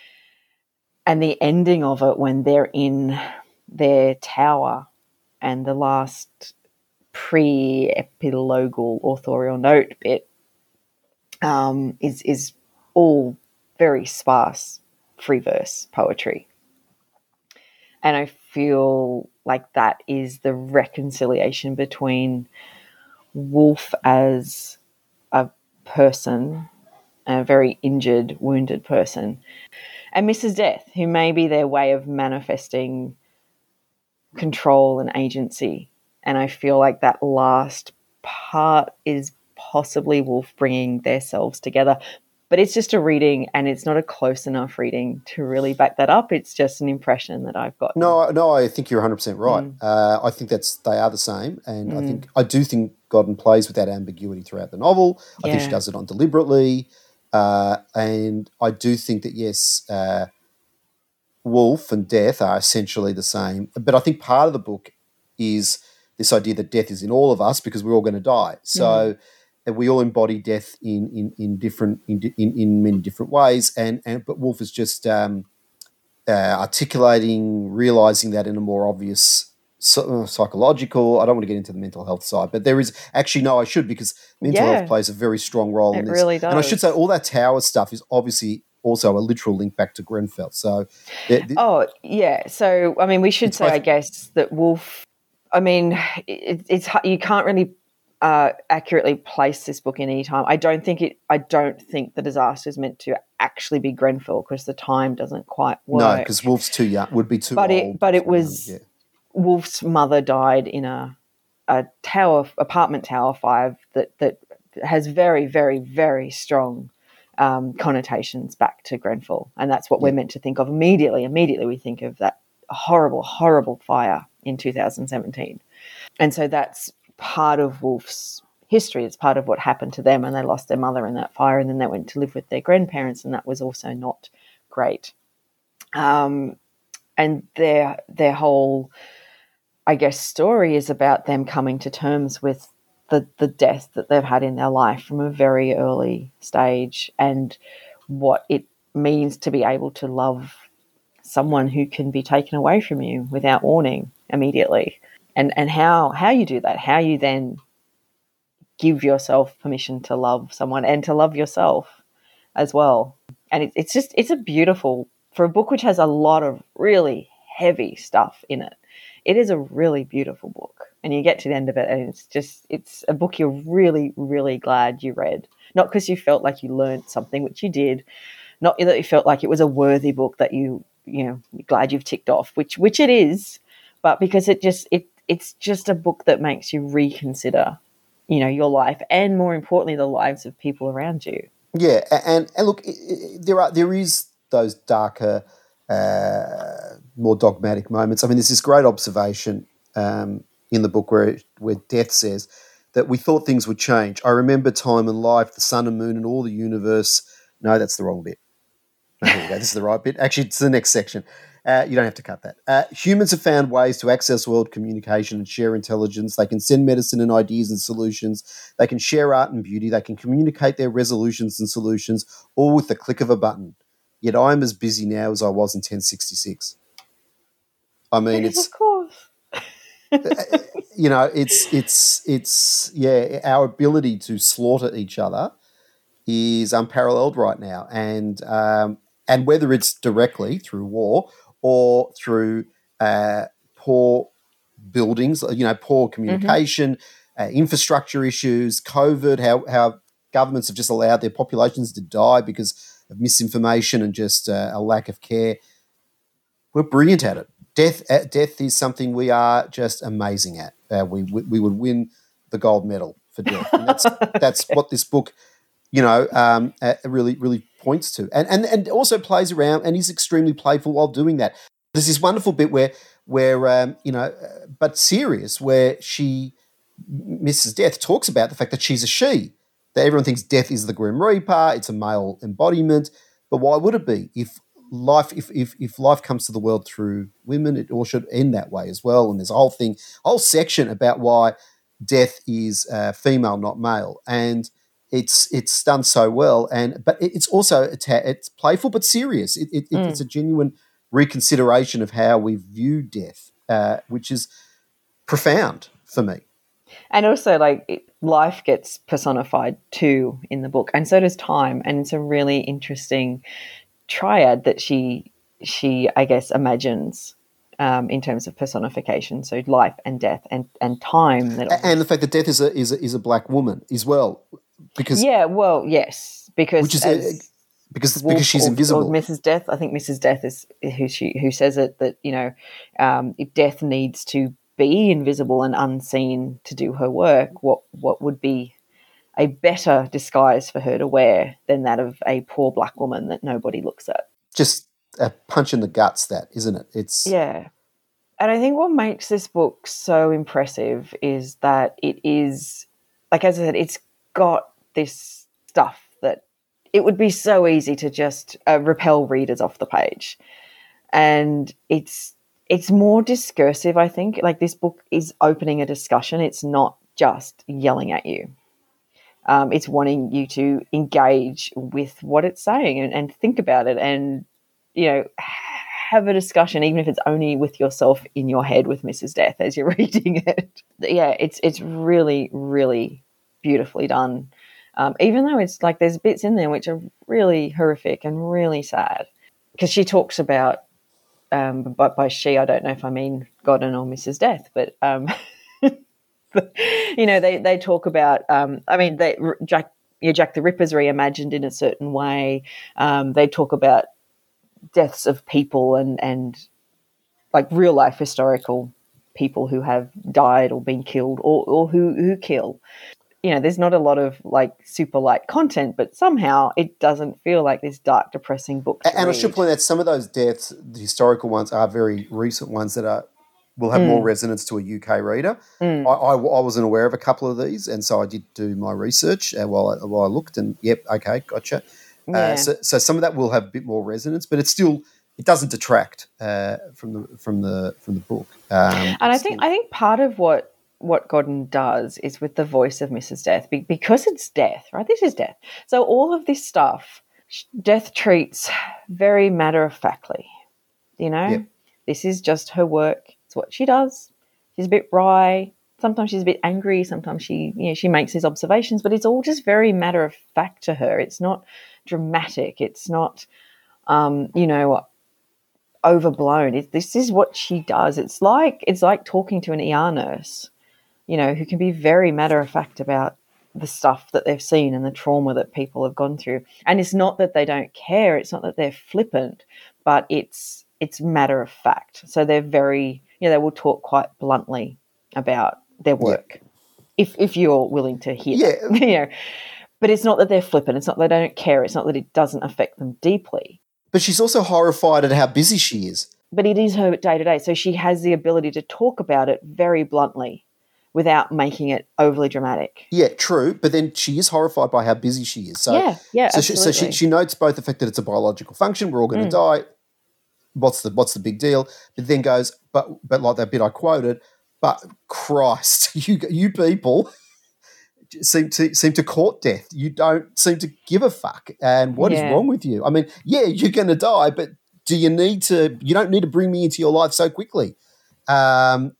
And the ending of it, when they're in their tower and the last pre-epilogal authorial note bit is all very sparse free verse poetry. And I feel like that is the reconciliation between Wolf as a person a very injured, wounded person. And Mrs. Death, who may be their way of manifesting control and agency. And I feel like that last part is possibly Woolf bringing their selves together. But it's just a reading, and it's not a close enough reading to really back that up. It's just an impression that I've got. No, I think you're 100% right. I think they are the same, and I do think Godden plays with that ambiguity throughout the novel. I think she does it on deliberately, and I do think that yes, Woolf and Death are essentially the same. But I think part of the book is this idea that death is in all of us because we're all going to die. So. We all embody death in many different ways, but Woolf is just articulating, realizing that in a more obvious psychological. I don't want to get into the mental health side, but there is actually I should, because mental health plays a very strong role in this. It really does. And I should say all that tower stuff is obviously also a literal link back to Grenfell. So, So I mean, we should say, I guess, that Woolf. I mean, it's you can't really accurately place this book in any time. I don't think the disaster is meant to actually be Grenfell, because the time doesn't quite work. No, because Woolf's too young, would be too old. But it was Woolf's mother died in a apartment tower 5 that has very, very, very strong connotations back to Grenfell, and that's what we're meant to think of immediately. Immediately, we think of that horrible, horrible fire in 2017, and so that's part of Woolf's history. It's part of what happened to them, and they lost their mother in that fire, and then they went to live with their grandparents, and that was also not great. And their whole, I guess, story is about them coming to terms with the death that they've had in their life from a very early stage, and what it means to be able to love someone who can be taken away from you without warning immediately. And how you do that, how you then give yourself permission to love someone and to love yourself as well. And it's a beautiful, for a book which has a lot of really heavy stuff in it, it is a really beautiful book. And you get to the end of it, and it's a book you're really, really glad you read. Not because you felt like you learned something, which you did, not that you felt like it was a worthy book that you're glad you've ticked off, which it is, but because it's just a book that makes you reconsider, your life, and more importantly, the lives of people around you. Yeah, and look, there is those darker, more dogmatic moments. I mean, there's this great observation in the book where Death says that we thought things would change. I remember time and life, the sun and moon and all the universe. No, that's the wrong bit. No, here we go. This is the right bit. Actually, it's the next section. You don't have to cut that. Humans have found ways to access world communication and share intelligence. They can send medicine and ideas and solutions. They can share art and beauty. They can communicate their resolutions and solutions, all with the click of a button. Yet I am as busy now as I was in 1066. I mean, yes, of course. Our ability to slaughter each other is unparalleled right now, and whether it's directly through war or through poor buildings, poor communication, infrastructure issues, COVID, how governments have just allowed their populations to die because of misinformation and just a lack of care. We're brilliant at it. Death is something we are just amazing at. We would win the gold medal for death, and that's what this book, really, really points to, and also plays around and is extremely playful while doing that. There's this wonderful bit where but serious, where Mrs. Death talks about the fact that she's a she, that everyone thinks death is the Grim Reaper, it's a male embodiment, but why would it be? If life comes to the world through women, it all should end that way as well. And there's a whole section about why death is female, not male, and it's done so well. But it's also it's playful but serious. It's a genuine reconsideration of how we view death, which is profound for me. And also, life gets personified too in the book, and so does time. And it's a really interesting triad that she I guess imagines in terms of personification. So life and death and time, and the fact that death is a black woman as well, because yes, which because is as because Wolf she's or invisible. Mrs. Death, I think Mrs. Death is who says it, that, you know, if Death needs to be invisible and unseen to do her work, what would be a better disguise for her to wear than that of a poor black woman that nobody looks at? Just a punch in the guts, that, isn't it? It's Yeah. And I think what makes this book so impressive is that it is, like, as I said, it's got this stuff that it would be so easy to just repel readers off the page. And it's more discursive, I think. Like, this book is opening a discussion. It's not just yelling at you. It's wanting you to engage with what it's saying and think about it and, you know, have a discussion, even if it's only with yourself in your head with Mrs. Death as you're reading it. Yeah, it's really, really beautifully done. Even though it's like there's bits in there which are really horrific and really sad. Because she talks about, but by she, I don't know if I mean Godden or Mrs. Death, but you know, they talk about, I mean, Jack the Ripper's reimagined in a certain way. They talk about deaths of people and like real life historical people who have died or been killed or who kill. You know, there's not a lot of like super light content, but somehow it doesn't feel like this dark, depressing book to and I read. should point out some of those deaths, the historical ones, are very recent ones that will have more resonance to a UK reader. I wasn't aware of a couple of these, and so I did do my research while I looked, and yep, okay, gotcha. Yeah. So some of that will have a bit more resonance, but it doesn't detract from the book. And I think part of what Godden does is with the voice of Mrs. Death, because it's Death, right? This is Death. So all of this stuff, Death treats very matter-of-factly, you know? Yep. This is just her work. It's what she does. She's a bit wry. Sometimes she's a bit angry. Sometimes she makes these observations, but it's all just very matter-of-fact to her. It's not dramatic. It's not, overblown. This is what she does. It's like talking to an ER nurse, you know, who can be very matter-of-fact about the stuff that they've seen and the trauma that people have gone through. And it's not that they don't care. It's not that they're flippant, but it's matter-of-fact. So they're very, they will talk quite bluntly about their work, if you're willing to hear that. But it's not that they're flippant. It's not that they don't care. It's not that it doesn't affect them deeply. But she's also horrified at how busy she is. But it is her day-to-day, so she has the ability to talk about it very bluntly without making it overly dramatic. Yeah, true, but then she is horrified by how busy she is. So, absolutely. So she notes both the fact that it's a biological function, we're all going to die, what's the big deal? But then goes, but like that bit I quoted, but Christ, you people seem to court death. You don't seem to give a fuck. And what is wrong with you? I mean, you're going to die, but you don't need to bring me into your life so quickly. And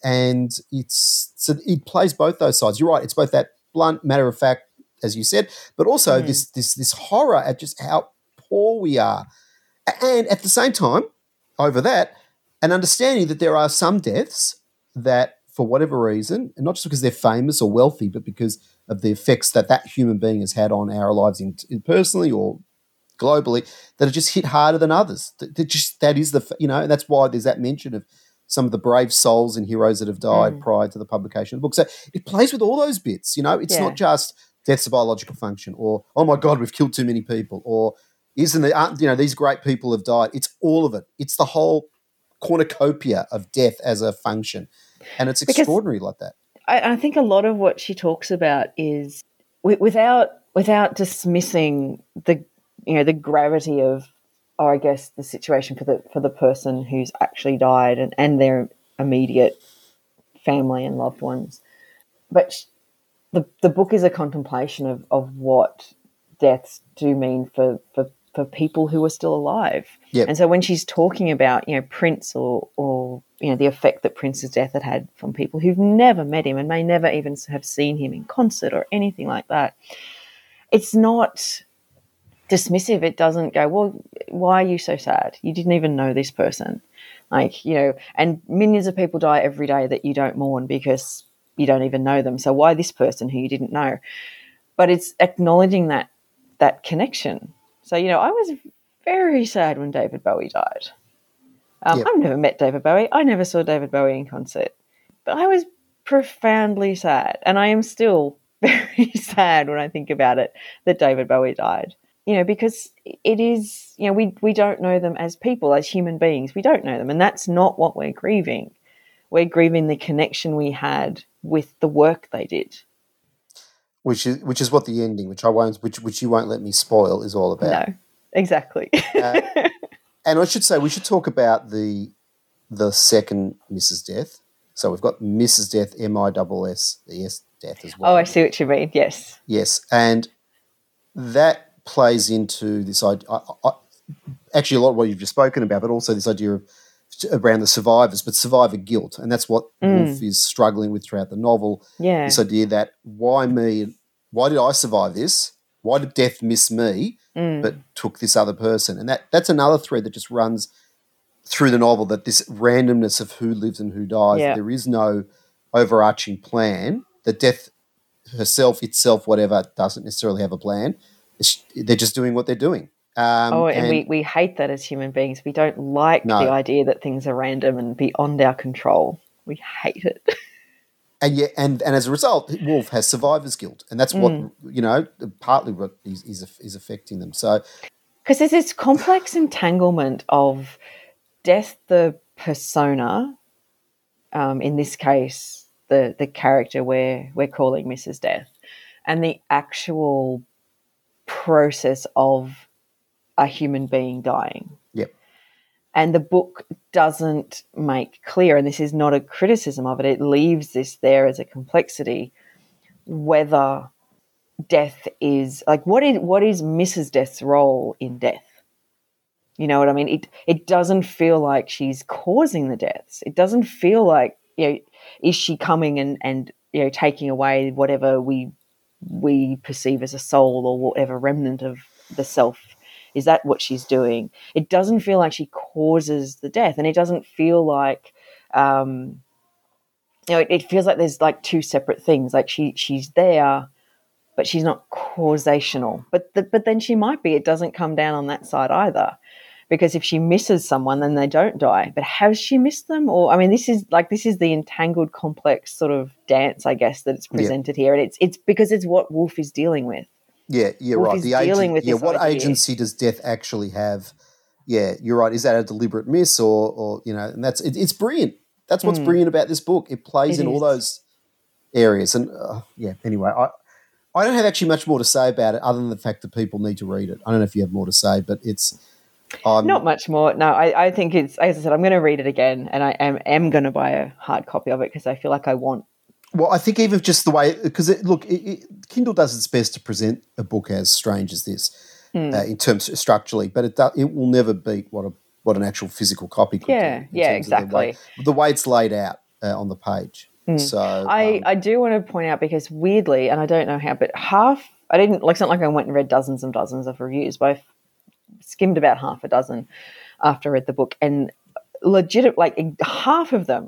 it plays both those sides. You're right. It's both that blunt matter of fact, as you said, but also this horror at just how poor we are. And at the same time, over that, an understanding that there are some deaths that, for whatever reason, and not just because they're famous or wealthy, but because of the effects that human being has had on our lives in personally or globally, that are just hit harder than others. That is and that's why there's that mention of some of the brave souls and heroes that have died prior to the publication of the book. So it plays with all those bits. It's not just death's a biological function, or oh my God, we've killed too many people, or these great people have died. It's all of it. It's the whole cornucopia of death as a function, and it's extraordinary like that. I think a lot of what she talks about is without dismissing the gravity of, or I guess the situation for the person who's actually died and their immediate family and loved ones. But the book is a contemplation of what deaths do mean for people who are still alive. Yep. And so when she's talking about, Prince or the effect that Prince's death had from people who've never met him and may never even have seen him in concert or anything like that, it's not dismissive. It doesn't go, well, why are you so sad? You didn't even know this person. And millions of people die every day that you don't mourn because you don't even know them. So why this person who you didn't know? But it's acknowledging that that connection. So, I was very sad when David Bowie died. Yep. I've never met David Bowie. I never saw David Bowie in concert. But I was profoundly sad, and I am still very sad when I think about it, that David Bowie died. Because it is, we don't know them as people, as human beings. We don't know them, and that's not what we're grieving. We're grieving the connection we had with the work they did. Which is what the ending, which you won't let me spoil, is all about. No, exactly. And I should say we should talk about the second Mrs. Death. So we've got Mrs. Death, MISS, the S Death as well. Oh, I see what you mean. Yes. Yes, and that plays into this idea. Actually, a lot of what you've just spoken about, but also this idea of around the survivors, but survivor guilt, and that's what Woolf is struggling with throughout the novel. Yeah. This idea that why me? Why did I survive this? Why did death miss me, but took this other person? And that's another thread that just runs through the novel, that this randomness of who lives and who dies. Yeah. There is no overarching plan. The death itself, whatever, doesn't necessarily have a plan. They're just doing what they're doing. And we hate that as human beings. We don't like the idea that things are random and beyond our control. We hate it. And as a result, Woolf has survivor's guilt, and that's what partly what is affecting them. So, because there's this complex entanglement of Death, the persona, in this case, the character we're calling Mrs. Death, and the actual process of a human being dying. Yep. And the book doesn't make clear, and this is not a criticism of it, it leaves this there as a complexity, whether death is, like, what is Mrs. Death's role in death? You know what I mean? It doesn't feel like she's causing the deaths. It doesn't feel like, is she coming and taking away whatever we perceive as a soul or whatever remnant of the self. Is that what she's doing? It doesn't feel like she causes the death, and it doesn't feel like, it feels like there's like two separate things. Like she's there, but she's not causational. But then she might be. It doesn't come down on that side either, because if she misses someone, then they don't die. But has she missed them? Or this is the entangled, complex sort of dance, I guess, that it's presented here, and it's because it's what Woolf is dealing with. Yeah, you're Wolf right. is dealing with this what idea. agency does death actually have? Yeah, you're right. Is that a deliberate miss, or and it's brilliant. That's what's brilliant about this book. It plays in all those areas, and Anyway, I don't have actually much more to say about it, other than the fact that people need to read it. I don't know if you have more to say, but it's not much more. No, I think it's, as I said, I'm going to read it again, and I am going to buy a hard copy of it because I feel like I want. Well, I think even just the way, because Kindle does its best to present a book as strange as this in terms of structurally, but it will never beat what an actual physical copy could do. Yeah, exactly. The way it's laid out on the page. So I do want to point out, because weirdly, and I don't know how, but I didn't, like, it's not like I went and read dozens and dozens of reviews, but I skimmed about half a dozen after I read the book, and half of them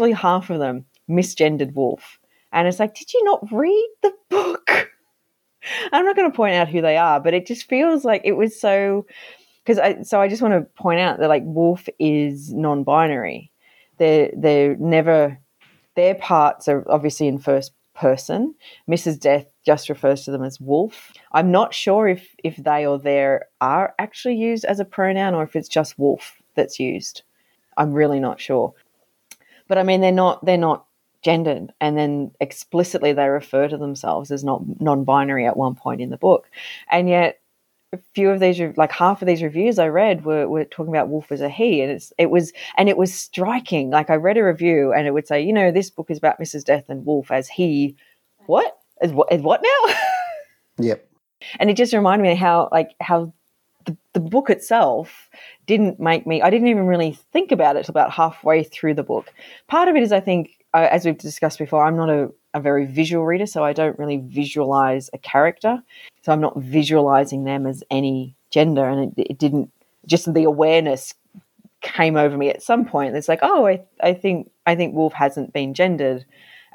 misgendered Woolf. And it's like, did you not read the book? I'm not going to point out who they are, but it just feels like it was so, so I just want to point out that, like, Woolf is non-binary. They're never, their parts are obviously in first person. Mrs. Death just refers to them as Woolf. I'm not sure if they or their are actually used as a pronoun, or if it's just Woolf that's used. I'm really not sure. But they're not gendered, and then explicitly they refer to themselves as non-binary at one point in the book. And yet a few of these, like half of these reviews I read were talking about Woolf as a he, and it was striking. Like, I read a review and it would say, this book is about Mrs. Death and Woolf as he. What? As what now? Yep. And it just reminded me how the book itself didn't make me, I didn't even really think about it till about halfway through the book. Part of it is, I think, as we've discussed before, I'm not a very visual reader, so I don't really visualize a character. So I'm not visualizing them as any gender, and it didn't, just the awareness came over me at some point. It's like, oh, I think Woolf hasn't been gendered.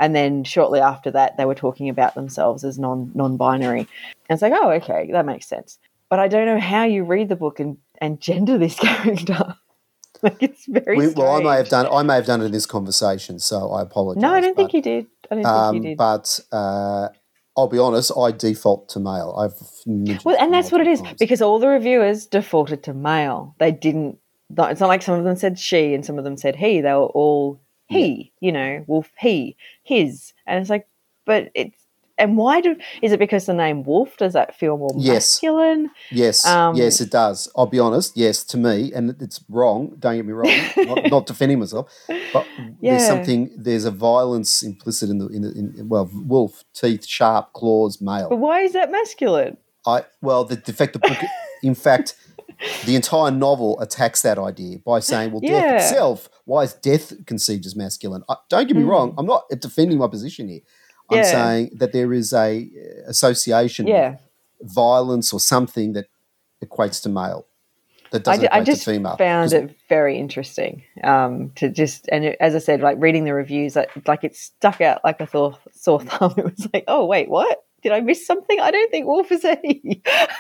And then shortly after that, they were talking about themselves as non-binary. And it's like, oh, okay, that makes sense. But I don't know how you read the book and gender this character. Like, it's very strange. Well, I may have done it in this conversation, so I apologise. No, I don't think you did. But I'll be honest, I default to male. And that's what it is, because all the reviewers defaulted to male. They didn't. It's not like some of them said she and some of them said he. They were all he. Wolf, he, his, and it's like, but it's. And is it because the name Wolf, does that feel more masculine? Yes, yes, it does. I'll be honest, yes, to me, and it's wrong, don't get me wrong, not defending myself, but there's a violence implicit in wolf, teeth, sharp, claws, male. But why is that masculine? The fact the book, in fact, the entire novel attacks that idea by saying, death itself, why is death conceived as masculine? Don't get me wrong, I'm not defending my position here. I'm saying that there is a association with violence or something that equates to male, that doesn't equate to female. I just found it very interesting and as I said, like reading the reviews, like it stuck out like a sore thumb. It was like, oh, wait, what? Did I miss something? I don't think Wolf is a he.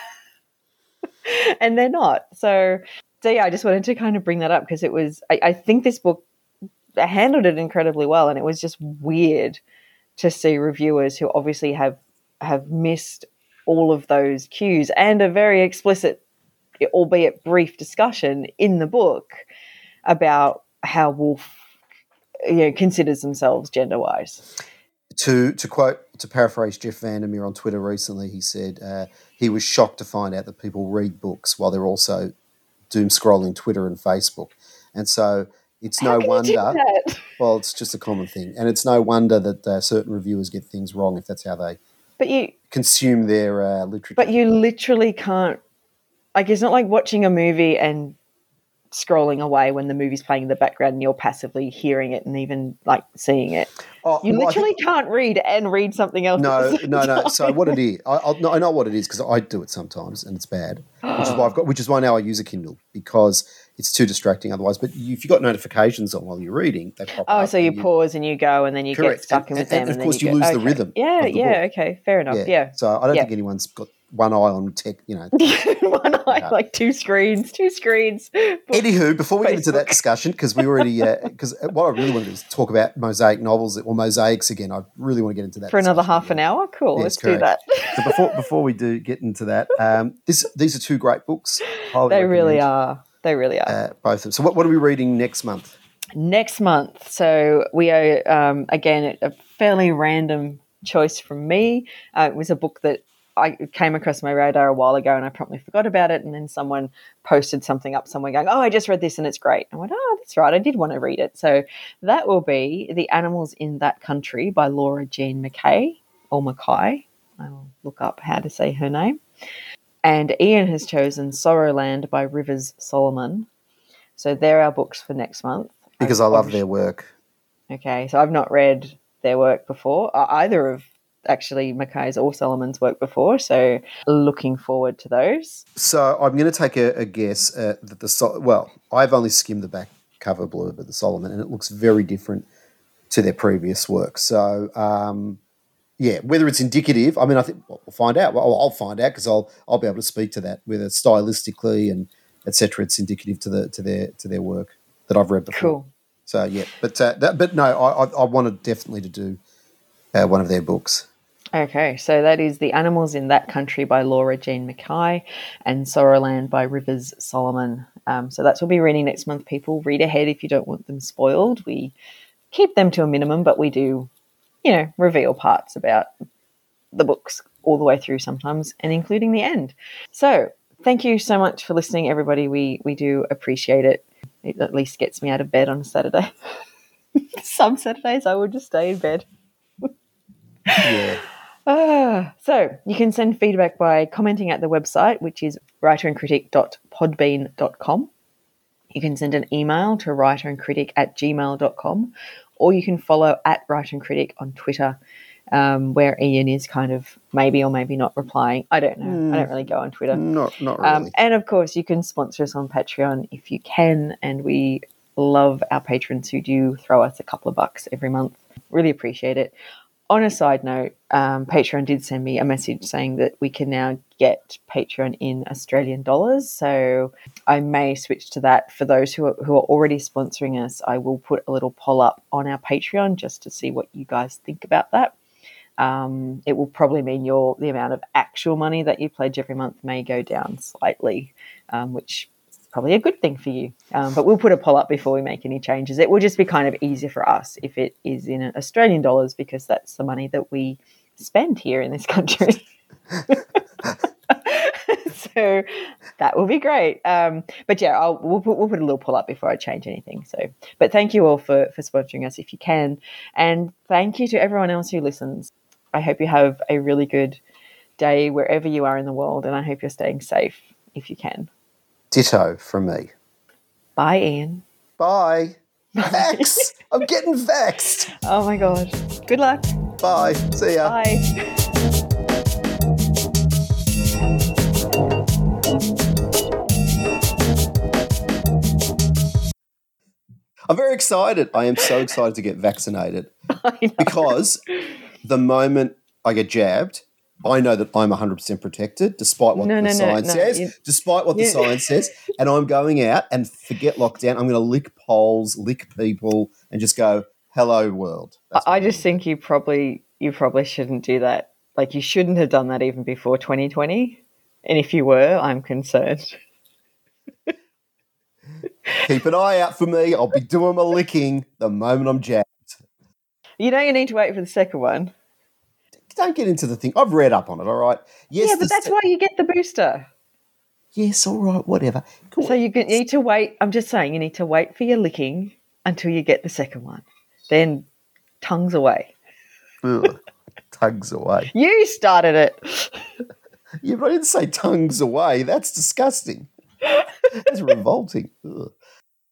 And they're not. So I just wanted to kind of bring that up because it was, I think this book handled it incredibly well, and it was just weird to see reviewers who obviously have missed all of those cues and a very explicit, albeit brief, discussion in the book about how Wolf considers themselves gender-wise. To paraphrase Jeff Vandermeer on Twitter recently, he said he was shocked to find out that people read books while they're also doom scrolling Twitter and Facebook. And so it's no wonder. Well, it's just a common thing, and it's no wonder that certain reviewers get things wrong if that's how they consume their literature. But you literally can't. Like, it's not like watching a movie and scrolling away when the movie's playing in the background and you're passively hearing it and even like seeing it. You literally can't read and read something else. No. So what it is, I know what it is because I do it sometimes and it's bad, which is why now I use a Kindle because it's too distracting otherwise. But if you've got notifications on while you're reading, they pop up. Oh, so you pause and you go and then you get stuck in with them. And of course, you lose the rhythm. Yeah, okay, fair enough. Yeah. So I don't think anyone's got one eye on tech, one eye, like two screens. Anywho, before we get into that discussion, because we already, because what I really want to do is talk about mosaic novels or mosaics again. I really want to get into that for another half an hour. Cool, yes, let's correct. do that. So before we do get into that, these are two great books. They really are. Both of them. So what are we reading next month? Next month, so we are again a fairly random choice from me. It was a book that I came across my radar a while ago and I promptly forgot about it, and then someone posted something up somewhere going, oh, I just read this and it's great. I went, oh, that's right, I did want to read it. So that will be The Animals in That Country by Laura Jean Mackay, or Mackay. I will look up how to say her name. And Ian has chosen Sorrowland by Rivers Solomon. So they're our books for next month. Because I love their work. Okay, so I've not read their work before, either of actually Mackay's or Solomon's work before, so looking forward to those. So I'm going to take a guess that I've only skimmed the back cover blurb of the Solomon, and it looks very different to their previous work. So whether it's indicative, I mean, I think we'll find out. Well, I'll find out because I'll be able to speak to that, whether stylistically and etc. It's indicative to their work that I've read before. Cool. So I wanted definitely to do one of their books. Okay, so that is The Animals in That Country by Laura Jean Mackay and Sorrowland by Rivers Solomon. So that's what we'll be reading next month, people. Read ahead if you don't want them spoiled. We keep them to a minimum, but we do, reveal parts about the books all the way through sometimes, and including the end. So thank you so much for listening, everybody. We do appreciate it. It at least gets me out of bed on a Saturday. Some Saturdays I would just stay in bed. Yeah. So you can send feedback by commenting at the website, which is writerandcritic.podbean.com. You can send an email to writerandcritic@gmail.com, or you can follow @writerandcritic on Twitter, where Ian is kind of maybe or maybe not replying. I don't know. I don't really go on Twitter. Not really. And, of course, you can sponsor us on Patreon if you can, and we love our patrons who do throw us a couple of bucks every month. Really appreciate it. On a side note, Patreon did send me a message saying that we can now get Patreon in Australian dollars. So I may switch to that. For those who are already sponsoring us, I will put a little poll up on our Patreon just to see what you guys think about that. It will probably mean the amount of actual money that you pledge every month may go down slightly, which probably a good thing for you. But we'll put a poll up before we make any changes. It will just be kind of easier for us if it is in Australian dollars, because that's the money that we spend here in this country. So that will be great. But yeah, we'll put a little poll up before I change anything. So, but thank you all for sponsoring us if you can. And thank you to everyone else who listens. I hope you have a really good day wherever you are in the world, and I hope you're staying safe if you can. Ditto from me. Bye, Ian. Bye. Vax. I'm getting vaxxed. Oh my God. Good luck. Bye. See ya. Bye. I'm very excited. I am so excited to get vaccinated because the moment I get jabbed, I know that I'm 100% protected, despite what the science says. Despite what the science says, and I'm going out and forget lockdown. I'm going to lick poles, lick people, and just go, "Hello, world." I just think you probably shouldn't do that. Like, you shouldn't have done that even before 2020. And if you were, I'm concerned. Keep an eye out for me. I'll be doing my licking the moment I'm jabbed. You need to wait for the second one. Don't get into the thing. I've read up on it, all right? Yes, yeah, but that's why you get the booster. Yes, all right, whatever. Cool. So you need to wait. I'm just saying, you need to wait for your licking until you get the second one. Then tongues away. Ugh, tongues away. You started it. Yeah, but I didn't say tongues away. That's disgusting. That's revolting. Ugh.